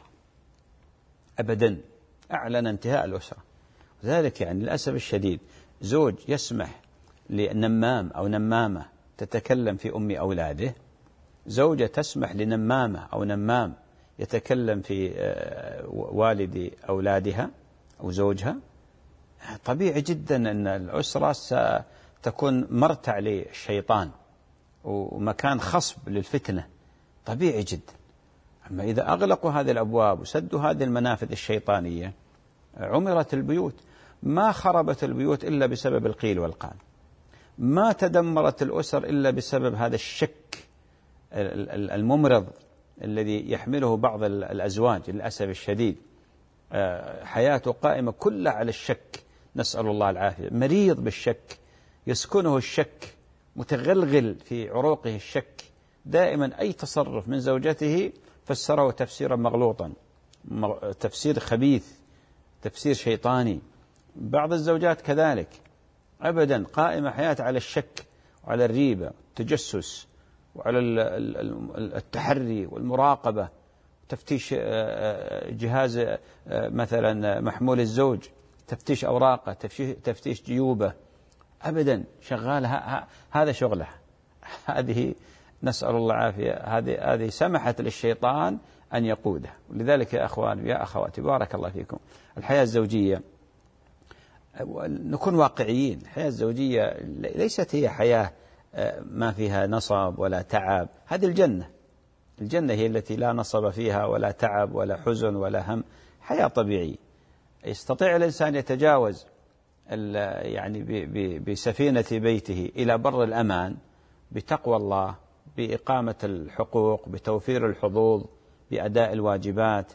أبدا، أعلن انتهاء الأسرة. ذلك يعني للأسف الشديد زوج يسمح لنمام أو نمامة تتكلم في أم أولاده، زوجة تسمح لنمامة أو نمام يتكلم في والد أولادها أو زوجها، طبيعي جدا أن الأسرة ستكون مرتع للشيطان ومكان خصب للفتنة، طبيعي جدا. أما إذا أغلقوا هذه الأبواب وسدوا هذه المنافذ الشيطانية عمرت البيوت. ما خربت البيوت إلا بسبب القيل والقال، ما تدمرت الأسر إلا بسبب هذا الشك الممرض الذي يحمله بعض الأزواج للأسف الشديد. حياته قائمة كلها على الشك، نسأل الله العافية. مريض بالشك، يسكنه الشك، متغلغل في عروقه الشك، دائما أي تصرف من زوجته فسره تفسيرا مغلوطا، تفسير خبيث، تفسير شيطاني. بعض الزوجات كذلك أبدا قائمة حياة على الشك وعلى الريبة والتجسس وعلى التحري والمراقبة، تفتيش جهاز مثلا محمول الزوج، تفتيش أوراقه، تفتيش جيوبه، أبدا شغال هذا شغله. هذه نسأل الله العافية، هذه هذه سمحت للشيطان أن يقوده. ولذلك يا أخوان يا أخواتي بارك الله فيكم، الحياة الزوجية نكون واقعيين. الحياة الزوجية ليست هي حياة ما فيها نصب ولا تعب، هذه الجنة. الجنة هي التي لا نصب فيها ولا تعب ولا حزن ولا هم، حياة طبيعية. يستطيع الإنسان يتجاوز يعني بسفينة بيته إلى بر الأمان بتقوى الله، بإقامة الحقوق، بتوفير الحظوظ، بأداء الواجبات،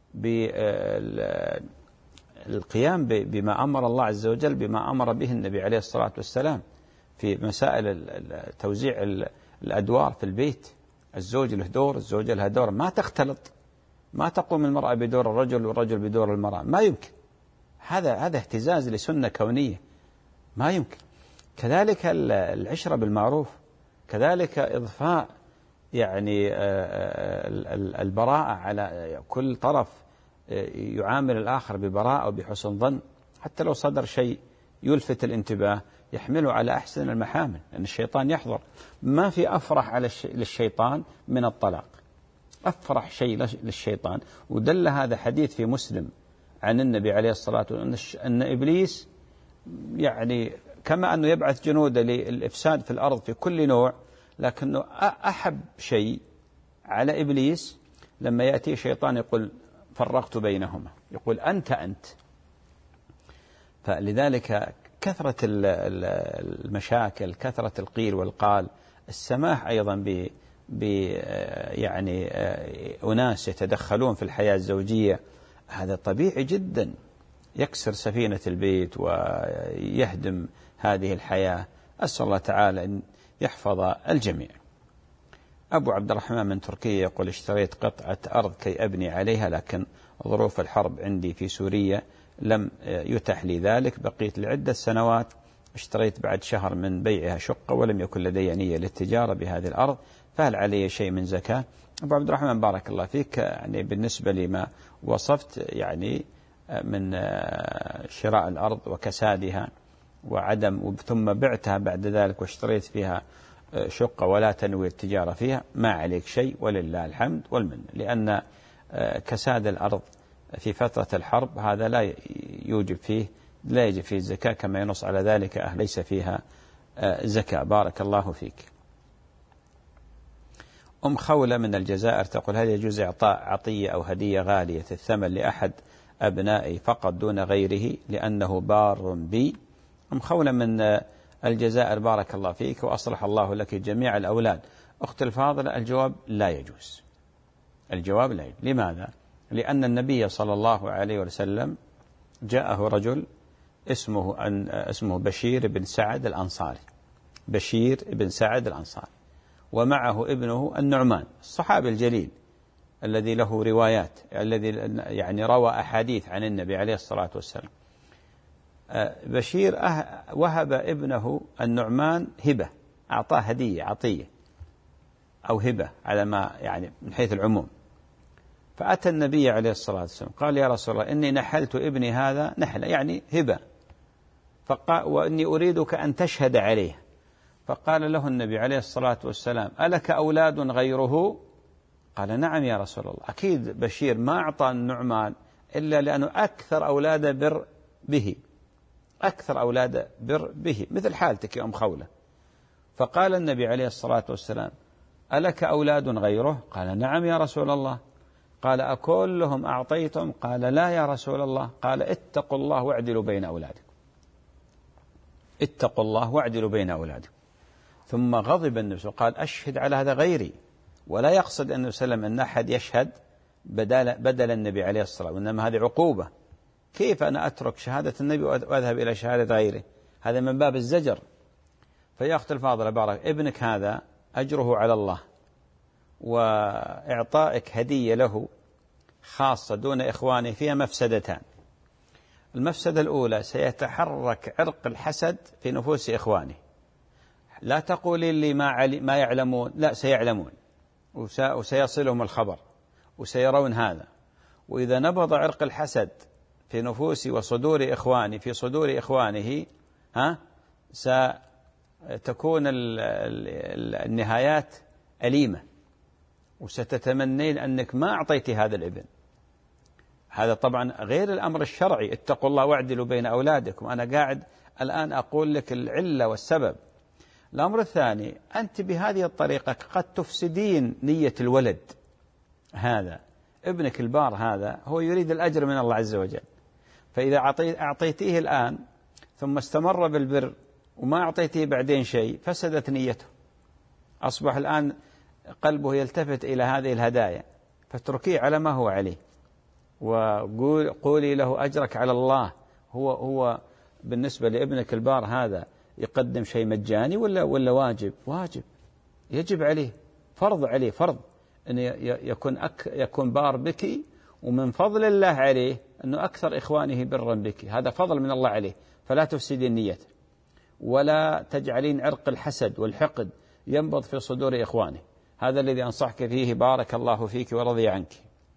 بالقيام بما أمر الله عز وجل، بما أمر به النبي عليه الصلاة والسلام في مسائل توزيع الأدوار في البيت. الزوج له دور، الزوجة لها دور، ما تختلط، ما تقوم المرأة بدور الرجل والرجل بدور المرأة، ما يمكن. هذا هذا اهتزاز لسنة كونية، ما يمكن. كذلك العشرة بالمعروف، كذلك إضفاء يعني البراءة على كل طرف، يعامل الآخر ببراءة وبحسن ظن، حتى لو صدر شيء يلفت الانتباه يحمله على أحسن المحامل، لأن الشيطان يحضر. ما في أفرح على للشيطان من الطلاق، أفرح شيء للشيطان. ودل هذا حديث في مسلم عن النبي عليه الصلاة والسلام أن إبليس يعني كما أنه يبعث جنوده للإفساد في الأرض في كل نوع، لكنه أحب شيء على إبليس لما يأتي شيطان يقول فرقت بينهما، يقول أنت أنت. فلذلك كثرة المشاكل، كثرة القيل والقال، السماح أيضا ب ب يعني أناس يتدخلون في الحياة الزوجية، هذا طبيعي جدا يكسر سفينة البيت ويهدم هذه الحياة. أسأل الله تعالى أن يحفظ الجميع. أبو عبد الرحمن من تركيا يقول اشتريت قطعة أرض كي أبني عليها، لكن ظروف الحرب عندي في سوريا لم يتح لي ذلك، بقيت لعدة سنوات اشتريت بعد شهر من بيعها شقة ولم يكن لدي نية للتجارة بهذه الأرض، فهل علي شيء من زكاة؟ أبو عبد الرحمن بارك الله فيك، يعني بالنسبة لما وصفت يعني من شراء الأرض وكسادها وعدم ثم بعتها بعد ذلك واشتريت فيها شقة ولا تنوي التجارة فيها، ما عليك شيء ولله الحمد والمن، لأن كساد الأرض في فترة الحرب هذا لا يوجب فيه لا يجب فيه الزكاة كما ينص على ذلك أهل ليس فيها زكاة. بارك الله فيك. أم خولة من الجزائر تقول: هل يجوز إعطاء عطية أو هدية غالية الثمن لأحد أبنائي فقط دون غيره لأنه بار بي؟ أم خولة من الجزائر بارك الله فيك وأصلح الله لك جميع الأولاد. أخت الفاضلة، الجواب لا يجوز. الجواب لا يجوز. لماذا؟ لأن النبي صلى الله عليه وسلم جاءه رجل اسمه أن اسمه بشير بن سعد الأنصاري، بشير بن سعد الأنصاري، ومعه ابنه النعمان الصحابي الجليل الذي له روايات، الذي يعني روى أحاديث عن النبي عليه الصلاة والسلام. بشير وهب ابنه النعمان هبة، أعطاه هدية عطية أو هبة على ما يعني من حيث العموم. فأتى النبي عليه الصلاة والسلام قال: يا رسول الله، إني نحلت ابني هذا نحلة يعني هبة، فقال: وإني أريدك أن تشهد عليه. فقال له النبي عليه الصلاة والسلام: ألك أولاد غيره؟ قال: نعم يا رسول الله. أكيد بشير ما أعطى النعمان إلا لأنه أكثر أولاد بر به، أكثر أولاد بر به، مثل حالتك يا أم خولة. فقال النبي عليه الصلاة والسلام: ألك أولاد غيره؟ قال: نعم يا رسول الله. قال: أكلهم أعطيتم؟ قال: لا يا رسول الله. قال: اتقوا الله واعدلوا بين أولادكم، اتقوا الله واعدلوا بين أولادكم. ثم غضب النبي قال: أشهد على هذا غيري. ولا يقصد النبي صلى الله عليه وسلم أن أحد يشهد بدل, بدل النبي عليه الصلاة والسلام، وإنما هذه عقوبة. كيف أنا أترك شهادة النبي وأذهب إلى شهادة غيره؟ هذا من باب الزجر. فيا أخت الفاضلة بارك، ابنك هذا أجره على الله، وإعطائك هدية له خاصة دون إخوانه فيها مفسدتان. المفسدة الأولى: سيتحرك عرق الحسد في نفوس إخوانه. لا تقولي لي ما, ما يعلمون، لا، سيعلمون وسيصلهم الخبر وسيرون هذا. وإذا نبض عرق الحسد في نفوس وصدور إخواني في صدور إخوانه ها ستكون النهايات أليمة، وستتمنين أنك ما أعطيت هذا الابن. هذا طبعا غير الأمر الشرعي: اتقوا الله واعدلوا بين أولادكم. أنا قاعد الآن أقول لك العلة والسبب. الأمر الثاني: أنت بهذه الطريقة قد تفسدين نية الولد هذا. ابنك البار هذا هو يريد الأجر من الله عز وجل، فإذا أعطيتيه الآن ثم استمر بالبر وما أعطيتيه بعدين شيء فسدت نيته، أصبح الآن قلبه يلتفت إلى هذه الهدايا، فاتركيه على ما هو عليه وقولي له أجرك على الله. هو هو بالنسبة لابنك البار هذا يقدم شيء مجاني ولا ولا واجب؟ واجب، يجب عليه، فرض عليه، فرض أن يكون أك يكون بار بك، ومن فضل الله عليه أنه أكثر إخوانه برا بك، هذا فضل من الله عليه. فلا تفسدين نيته ولا تجعلين عرق الحسد والحقد ينبض في صدور إخوانه. هذا الذي أنصحك فيه. بارك الله فيك ورضي عنك.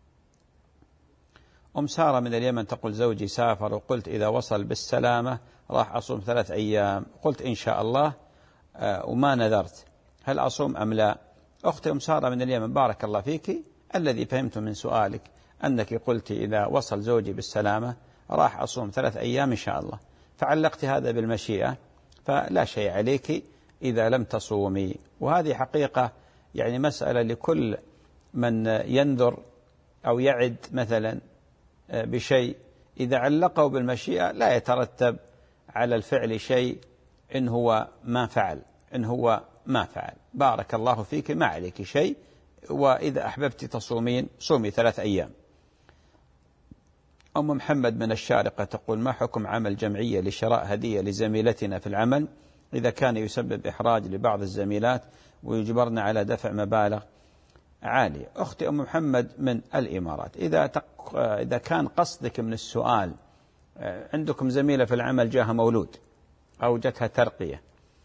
أم سارة من اليمن تقول: زوجي سافر وقلت إذا وصل بالسلامة راح أصوم ثلاث أيام، قلت إن شاء الله وما نذرت، هل أصوم أم لا؟ أختي أم سارة من اليمن بارك الله فيك، الذي فهمت من سؤالك أنك قلت إذا وصل زوجي بالسلامة راح أصوم ثلاث أيام إن شاء الله، فعلقت هذا بالمشيئة، فلا شيء عليك إذا لم تصومي. وهذه حقيقة يعني مسألة لكل من ينذر أو يعد مثلا بشيء، إذا علقه بالمشيئة لا يترتب على الفعل شيء إن هو ما فعل، إن هو ما فعل. بارك الله فيك، ما عليك شيء، وإذا أحببت تصومين صومي ثلاث أيام. أم محمد من الشارقة تقول: ما حكم عمل جمعية لشراء هدية لزميلتنا في العمل إذا كان يسبب إحراج لبعض الزميلات ويجبرن على دفع مبالغ عالية؟ أختي أم محمد من الإمارات، إذا تق... إذا كان قصدك من السؤال عندكم زميلة في العمل جاها مولود أو جتها ترقية،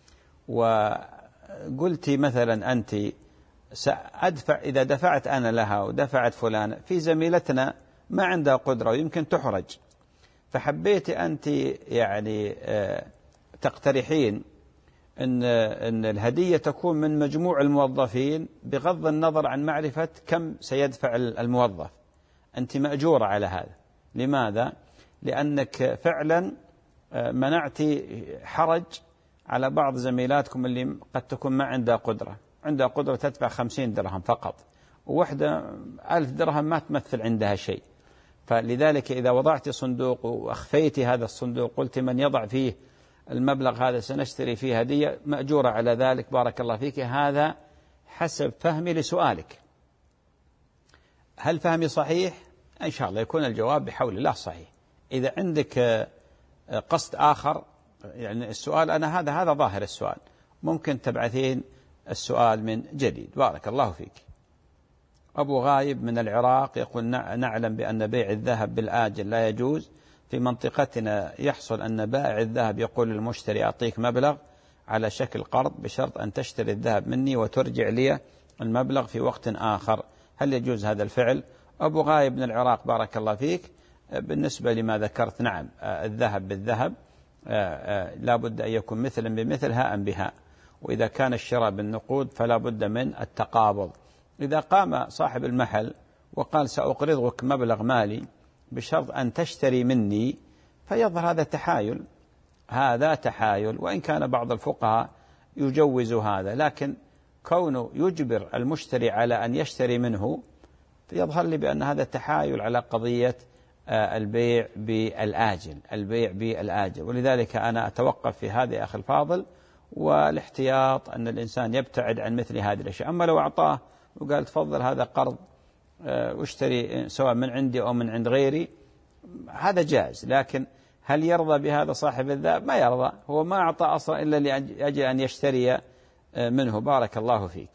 وقلتي مثلا أنت سأدفع، إذا دفعت أنا لها ودفعت فلان، في زميلتنا ما عندها قدرة ويمكن تحرج، فحبيت أنت يعني تقترحين أن أن الهدية تكون من مجموع الموظفين بغض النظر عن معرفة كم سيدفع الموظف. أنت مأجورة على هذا. لماذا؟ لأنك فعلا منعت حرج على بعض زميلاتكم اللي قد تكون ما عندها قدرة، عندها قدرة تدفع خمسين درهم فقط، ووحدة ألف درهم ما تمثل عندها شيء. فلذلك إذا وضعت صندوق وأخفيت هذا الصندوق قلت من يضع فيه المبلغ هذا سنشتري فيه هدية، مأجورة على ذلك. بارك الله فيك. هذا حسب فهمي لسؤالك. هل فهمي صحيح؟ إن شاء الله يكون الجواب بحول الله صحيح. إذا عندك قصد آخر، يعني السؤال أنا هذا هذا ظاهر السؤال، ممكن تبعثين السؤال من جديد. بارك الله فيك. أبو غايب من العراق يقول نعلم بأن بيع الذهب بالآجل لا يجوز. في منطقتنا يحصل أن بائع الذهب يقول للمشتري أعطيك مبلغ على شكل قرض بشرط أن تشتري الذهب مني وترجع لي المبلغ في وقت آخر، هل يجوز هذا الفعل؟ أبو غايب من العراق بارك الله فيك، بالنسبة لما ذكرت نعم، الذهب بالذهب لا بد أن يكون مثلا بمثل هاء بهاء، وإذا كان الشراء بالنقود فلا بد من التقابض. إذا قام صاحب المحل وقال سأقرضك مبلغ مالي بشرط أن تشتري مني، فيظهر هذا تحايل، هذا تحايل، وإن كان بعض الفقهاء يجوز هذا، لكن كونه يجبر المشتري على أن يشتري منه يظهر لي بأن هذا تحايل على قضية البيع بالآجل، البيع بالآجل. ولذلك أنا أتوقف في هذا أخي الفاضل، والاحتياط أن الإنسان يبتعد عن مثل هذه الأشياء. أما لو أعطاه وقال تفضل هذا قرض واشتري سواء من عندي أو من عند غيري، هذا جائز. لكن هل يرضى بهذا صاحب الذهب؟ ما يرضى، هو ما أعطى أصلا إلا لأجل أن يشتري منه. بارك الله فيك.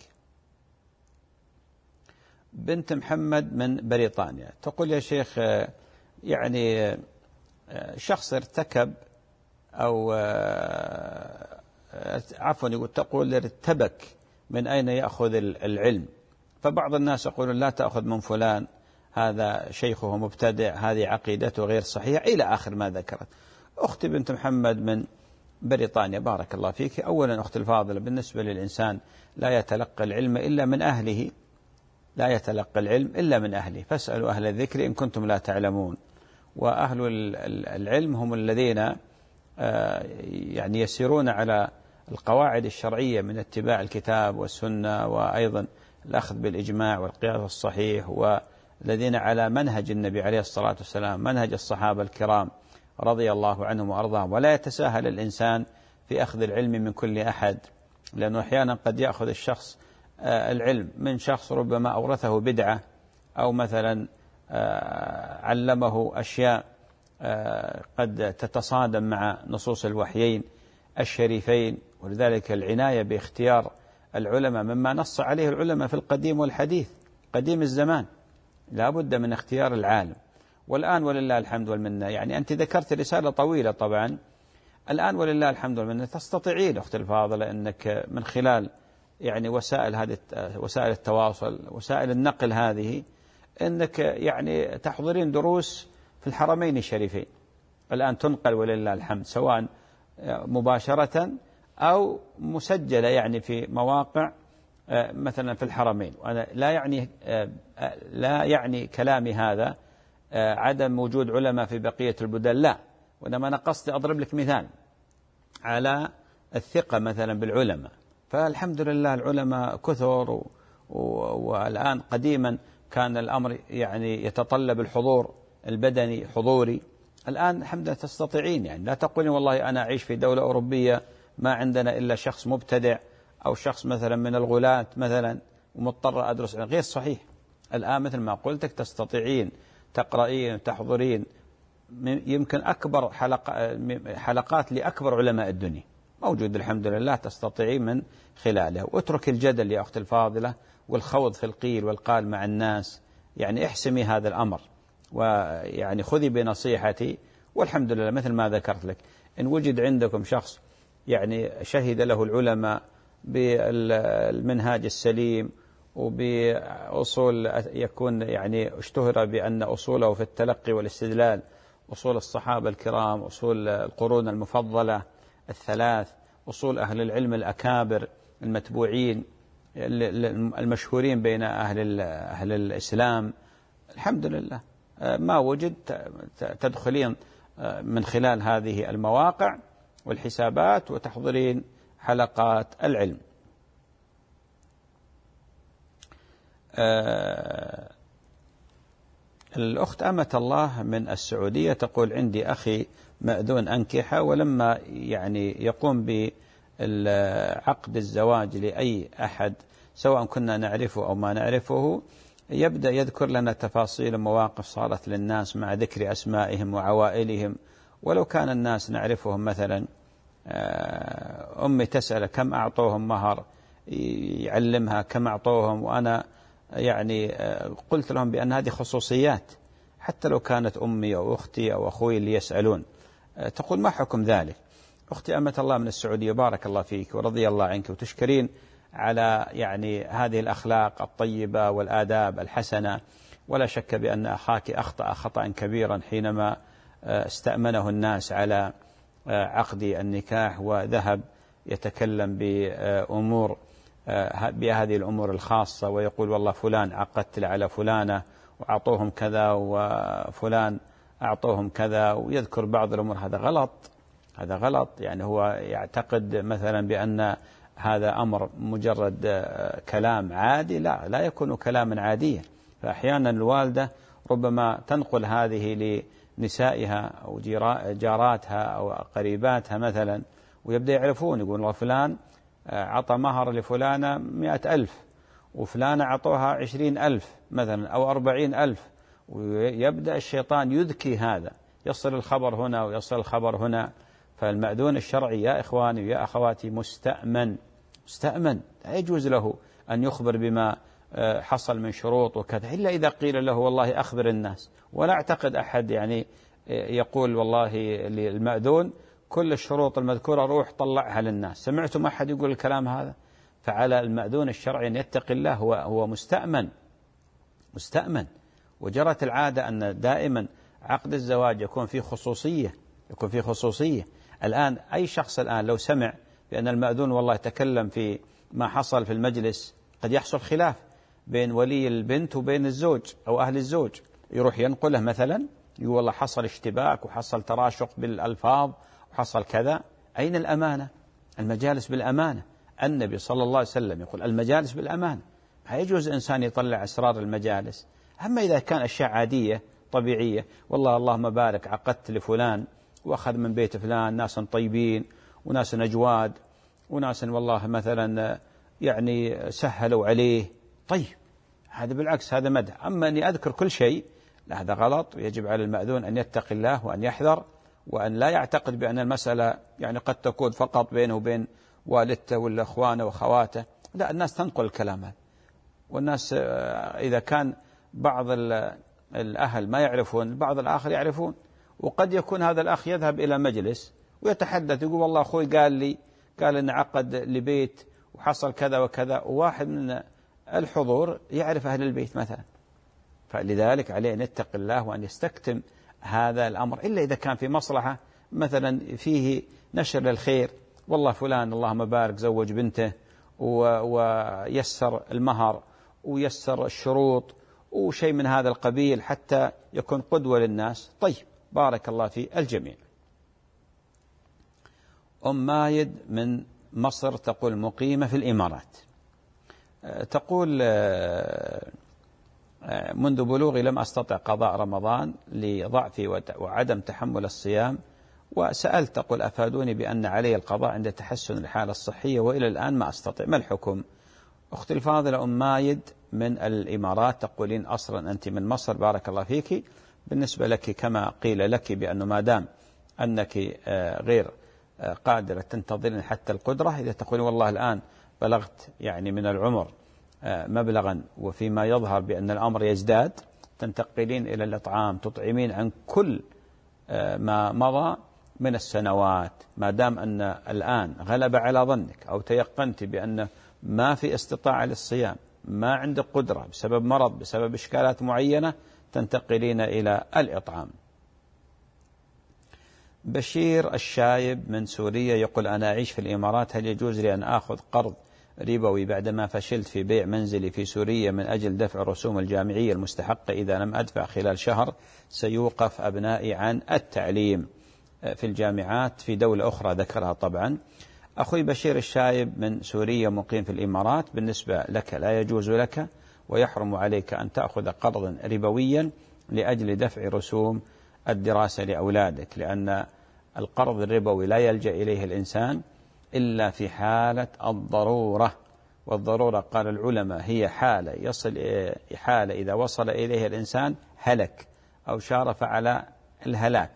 بنت محمد من بريطانيا تقول يا شيخ، يعني شخص ارتكب أو عفوا يقول تقول ارتبك، من أين يأخذ العلم؟ فبعض الناس يقولون لا تأخذ من فلان، هذا شيخه مبتدع، هذه عقيدته غير صحيحة، إلى آخر ما ذكرت. أختي بنت محمد من بريطانيا بارك الله فيك. أولا أختي الفاضلة، بالنسبة للإنسان لا يتلقى العلم إلا من أهله، لا يتلقى العلم إلا من أهله، فاسألوا أهل الذكر إن كنتم لا تعلمون. وأهل العلم هم الذين يعني يسيرون على القواعد الشرعية من اتباع الكتاب والسنة، وأيضا الأخذ بالإجماع والقياس الصحيح، والذين على منهج النبي عليه الصلاة والسلام، منهج الصحابة الكرام رضي الله عنهم وأرضاهم. ولا يتساهل الإنسان في أخذ العلم من كل أحد، لأنه أحيانا قد يأخذ الشخص العلم من شخص ربما أورثه بدعة، أو مثلا علمه أشياء قد تتصادم مع نصوص الوحيين الشريفين. ولذلك العناية باختيار العلماء مما نص عليه العلماء في القديم والحديث، قديم الزمان لا بد من اختيار العالم. والآن ولله الحمد والمنة، يعني أنت ذكرت رسالة طويلة طبعا، الآن ولله الحمد والمنة تستطيعين أختي الفاضلة أنك من خلال يعني وسائل هذه وسائل التواصل، وسائل النقل هذه، أنك يعني تحضرين دروس في الحرمين الشريفين، الآن تنقل ولله الحمد، سواء مباشرة أو مسجلة يعني في مواقع مثلا في الحرمين. وأنا لا يعني لا يعني كلامي هذا عدم وجود علماء في بقية البلدان، لا، وإنما أنا قصدي أضرب لك مثال على الثقة مثلا بالعلماء. فالحمد لله العلماء كثر، والآن قديما كان الأمر يعني يتطلب الحضور البدني حضوري، الآن الحمد لله تستطيعين. يعني لا تقولين والله أنا أعيش في دولة أوروبية ما عندنا إلا شخص مبتدع أو شخص مثلا من الغلاة مثلا ومضطر أدرس، غير صحيح. الآن مثل ما قلتك تستطيعين تقرأين وتحضرين يمكن أكبر حلقة حلقات لأكبر علماء الدنيا موجود الحمد لله، تستطيعين من خلاله. واترك الجدل يا أختي الفاضلة والخوض في القيل والقال مع الناس، يعني احسمي هذا الأمر، ويعني خذي بنصيحتي. والحمد لله مثل ما ذكرت لك، إن وجد عندكم شخص يعني شهد له العلماء بالمنهاج السليم وبأصول يكون يعني اشتهر بأن أصوله في التلقي والاستدلال أصول الصحابة الكرام، أصول القرون المفضلة الثلاث، أصول أهل العلم الأكابر المتبوعين المشهورين بين أهل أهل الإسلام. الحمد لله ما وجد تدخلين من خلال هذه المواقع والحسابات وتحضرين حلقات العلم. الأخت أمة الله من السعودية تقول: عندي أخي مأذون أنكحة، ولما يعني يقوم بعقد الزواج لأي أحد سواء كنا نعرفه أو ما نعرفه يبدأ يذكر لنا تفاصيل ومواقف صارت للناس مع ذكر أسمائهم وعوائلهم، ولو كان الناس نعرفهم. مثلا أمي تسأل كم أعطوهم مهر، يعلمها كم أعطوهم، وأنا يعني قلت لهم بأن هذه خصوصيات حتى لو كانت أمي أو أختي أو أخوي اللي يسألون. تقول: ما حكم ذلك؟ أختي أمة الله من السعودية، بارك الله فيك ورضي الله عنك، وتشكرين على يعني هذه الأخلاق الطيبة والآداب الحسنة، ولا شك بأن أخاك أخطأ خطأ كبيرا حينما استأمنه الناس على عقد النكاح وذهب يتكلم بأمور بهذه الأمور الخاصة ويقول: والله فلان عقدت على فلانة وأعطوهم كذا وفلان أعطوهم كذا، ويذكر بعض الأمور. هذا غلط، هذا غلط. يعني هو يعتقد مثلا بأن هذا أمر مجرد كلام عادي، لا لا يكون كلاما عاديا. فأحيانا الوالدة ربما تنقل هذه لنسائها أو جاراتها أو قريباتها مثلا، ويبدأ يعرفون، يقول: والله فلان عطى مهر لفلانة مئة ألف وفلانة عطوها عشرين ألف مثلا أو أربعين ألف، ويبدأ الشيطان يذكي هذا، يصل الخبر هنا ويصل الخبر هنا. فالمأذون الشرعي يا إخواني ويا أخواتي مستأمن، مستأمن، لا يجوز له أن يخبر بما حصل من شروط وكذا إلا إذا قيل له والله أخبر الناس. ولا أعتقد أحد يعني يقول والله للمأذون كل الشروط المذكورة روح طلعها للناس. سمعتم أحد يقول الكلام هذا؟ فعلى المأذون الشرعي أن يتقي الله، هو هو مستأمن، مستأمن. وجرت العادة أن دائما عقد الزواج يكون فيه خصوصية، يكون فيه خصوصية. الآن أي شخص الآن لو سمع بأن المأذون والله تكلم في ما حصل في المجلس، قد يحصل خلاف بين ولي البنت وبين الزوج أو أهل الزوج، يروح ينقله مثلا، يقول والله حصل اشتباك وحصل تراشق بالألفاظ وحصل كذا. أين الأمانة؟ المجالس بالأمانة. النبي صلى الله عليه وسلم يقول المجالس بالأمانة، لا يجوز إنسان يطلع أسرار المجالس. أما إذا كان أشياء عادية طبيعية، والله اللهم بارك عقدت لفلان وأخذ من بيت فلان ناس طيبين وناس نجواد وناس والله مثلا يعني سهلوا عليه، طيب هذا بالعكس هذا مدح. أما أني أذكر كل شيء، لا، هذا غلط. ويجب على المأذون أن يتقي الله وأن يحذر، وأن لا يعتقد بأن المسألة يعني قد تكون فقط بينه وبين والدته ولا أخوانه وأخواته. لا، الناس تنقل الكلام هذا، والناس إذا كان بعض الأهل ما يعرفون، بعض الآخر يعرفون. وقد يكون هذا الأخ يذهب إلى مجلس ويتحدث، يقول والله أخوي قال لي قال إن عقد لبيت وحصل كذا وكذا، وواحد من الحضور يعرف أهل البيت مثلا. فلذلك عليه أن يتقي الله وأن يستكتم هذا الأمر، إلا إذا كان في مصلحة مثلا فيه نشر للخير، والله فلان اللهم بارك زوج بنته ويسر المهر ويسر الشروط وشيء من هذا القبيل حتى يكون قدوة للناس، طيب بارك الله في الجميع. أم مايد من مصر تقول مقيمة في الإمارات، تقول منذ بلوغي لم أستطع قضاء رمضان لضعفي وعدم تحمل الصيام، وسألت تقول أفادوني بأن علي القضاء عند تحسن الحالة الصحية وإلى الآن ما أستطيع، ما الحكم؟ أختي الفاضلة أم مايد من الإمارات تقولين أصلا أنت من مصر، بارك الله فيك. بالنسبة لك كما قيل لك بأنه ما دام أنك غير قادرة تنتظرين حتى القدرة، إذا تقولين والله الآن بلغت يعني من العمر مبلغا وفيما يظهر بأن الأمر يزداد، تنتقلين إلى الإطعام، تطعمين عن كل ما مضى من السنوات، ما دام أن الآن غلب على ظنك أو تيقنت بأن ما في استطاعة للصيام، ما عندك قدرة بسبب مرض، بسبب إشكالات معينة، تنتقلين إلى الإطعام. بشير الشايب من سوريا يقول: أنا أعيش في الإمارات، هل يجوز لي أن آخذ قرض ربوي بعدما فشلت في بيع منزلي في سوريا من أجل دفع الرسوم الجامعية المستحقة؟ إذا لم أدفع خلال شهر سيوقف أبنائي عن التعليم في الجامعات في دولة أخرى ذكرها. طبعا أخوي بشير الشايب من سوريا مقيم في الإمارات، بالنسبة لك لا يجوز لك ويحرم عليك أن تأخذ قرضا ربويا لأجل دفع رسوم الدراسة لأولادك، لأن القرض الربوي لا يلجأ إليه الإنسان إلا في حالة الضرورة، والضرورة قال العلماء هي حالة يصل حالة إذا وصل إليه الإنسان هلك أو شارف على الهلاك.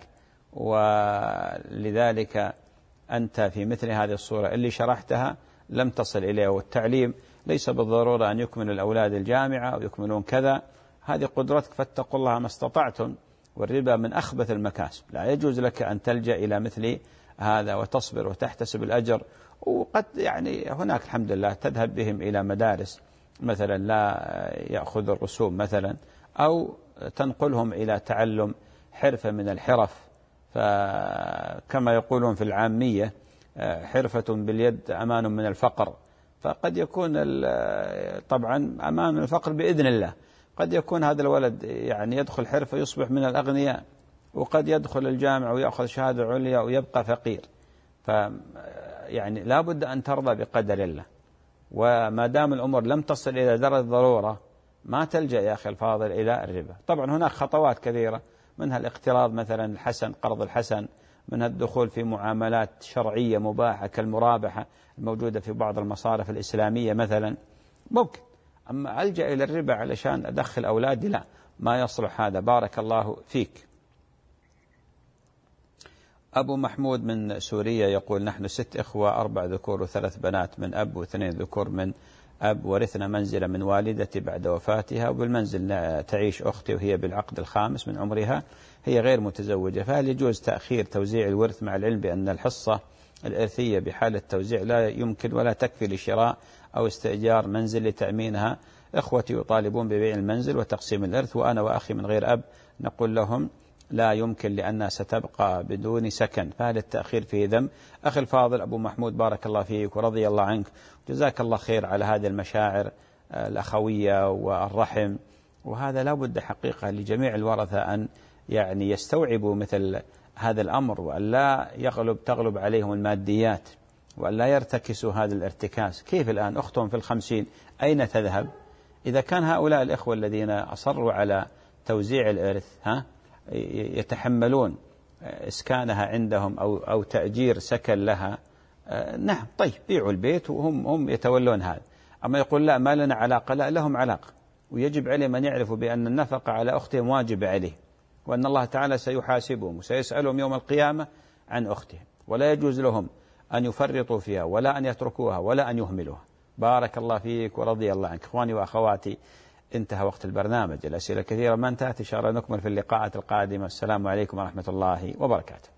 ولذلك أنت في مثل هذه الصورة اللي شرحتها لم تصل إليه. والتعليم ليس بالضرورة أن يكمل الأولاد الجامعة أو يكملون كذا، هذه قدرتك فاتقوا الله ما استطعتم. والربا من أخبث المكاسب، لا يجوز لك أن تلجأ إلى مثل هذا وتصبر وتحتسب الأجر. وقد يعني هناك الحمد لله تذهب بهم إلى مدارس مثلا لا يأخذ الرسوم مثلا، أو تنقلهم إلى تعلم حرفة من الحرف، فكما يقولون في العامية: حرفة باليد أمان من الفقر. فقد يكون طبعا أمان من الفقر بإذن الله، قد يكون هذا الولد يعني يدخل حرفة يصبح من الأغنياء، وقد يدخل الجامعة ويأخذ شهادة عليا ويبقى فقير. ف يعني لا بد أن ترضى بقدر الله، وما دام الأمور لم تصل إلى درجة الضرورة ما تلجأ يا أخي الفاضل إلى الربا. طبعا هناك خطوات كثيرة، منها الاقتراض مثلا الحسن، قرض الحسن، منها الدخول في معاملات شرعية مباحة كالمرابحة الموجودة في بعض المصارف الإسلامية مثلا، ممكن. أما ألجأ إلى الربا علشان أدخل أولادي، لا، ما يصلح هذا. بارك الله فيك. أبو محمود من سوريا يقول: نحن ست إخوة، أربع ذكور وثلاث بنات من أب واثنين ذكور من أب، ورثنا منزل من والدتي بعد وفاتها، وبالمنزل تعيش أختي وهي بالعقد الخامس من عمرها، هي غير متزوجة، فهل يجوز تأخير توزيع الورث مع العلم بأن الحصة الإرثية بحال التوزيع لا يمكن ولا تكفي لشراء أو استئجار منزل لتأمينها؟ إخوتي يطالبون ببيع المنزل وتقسيم الإرث، وأنا وأخي من غير أب نقول لهم لا يمكن لأنها ستبقى بدون سكن، فهل التأخير فيه ذنب؟ أخي الفاضل أبو محمود، بارك الله فيك ورضي الله عنك، جزاك الله خير على هذه المشاعر الأخوية والرحم. وهذا لا بد حقيقة لجميع الورثة أن يعني يستوعبوا مثل هذا الأمر، وأن لا يغلب تغلب عليهم الماديات، وأن لا يرتكسوا هذا الارتكاس. كيف الآن أختهم في الخمسين أين تذهب؟ إذا كان هؤلاء الإخوة الذين أصروا على توزيع الإرث ها يتحملون إسكانها عندهم أو أو تأجير سكن لها، نعم طيب بيعوا البيت وهم هم يتولون هذا. أما يقول لا ما لنا علاقة، لا، لهم علاقة، ويجب عليهم أن يعرفوا بأن النفقة على أختهم واجب عليه، وأن الله تعالى سيحاسبهم وسيسألهم يوم القيامة عن أختهم، ولا يجوز لهم أن يفرطوا فيها ولا أن يتركوها ولا أن يهملوها. بارك الله فيك ورضي الله عنك. إخواني وأخواتي، انتهى وقت البرنامج، الأسئلة كثيرة ما انتهت، إن شاء الله نكمل في اللقاءات القادمة. السلام عليكم ورحمة الله وبركاته.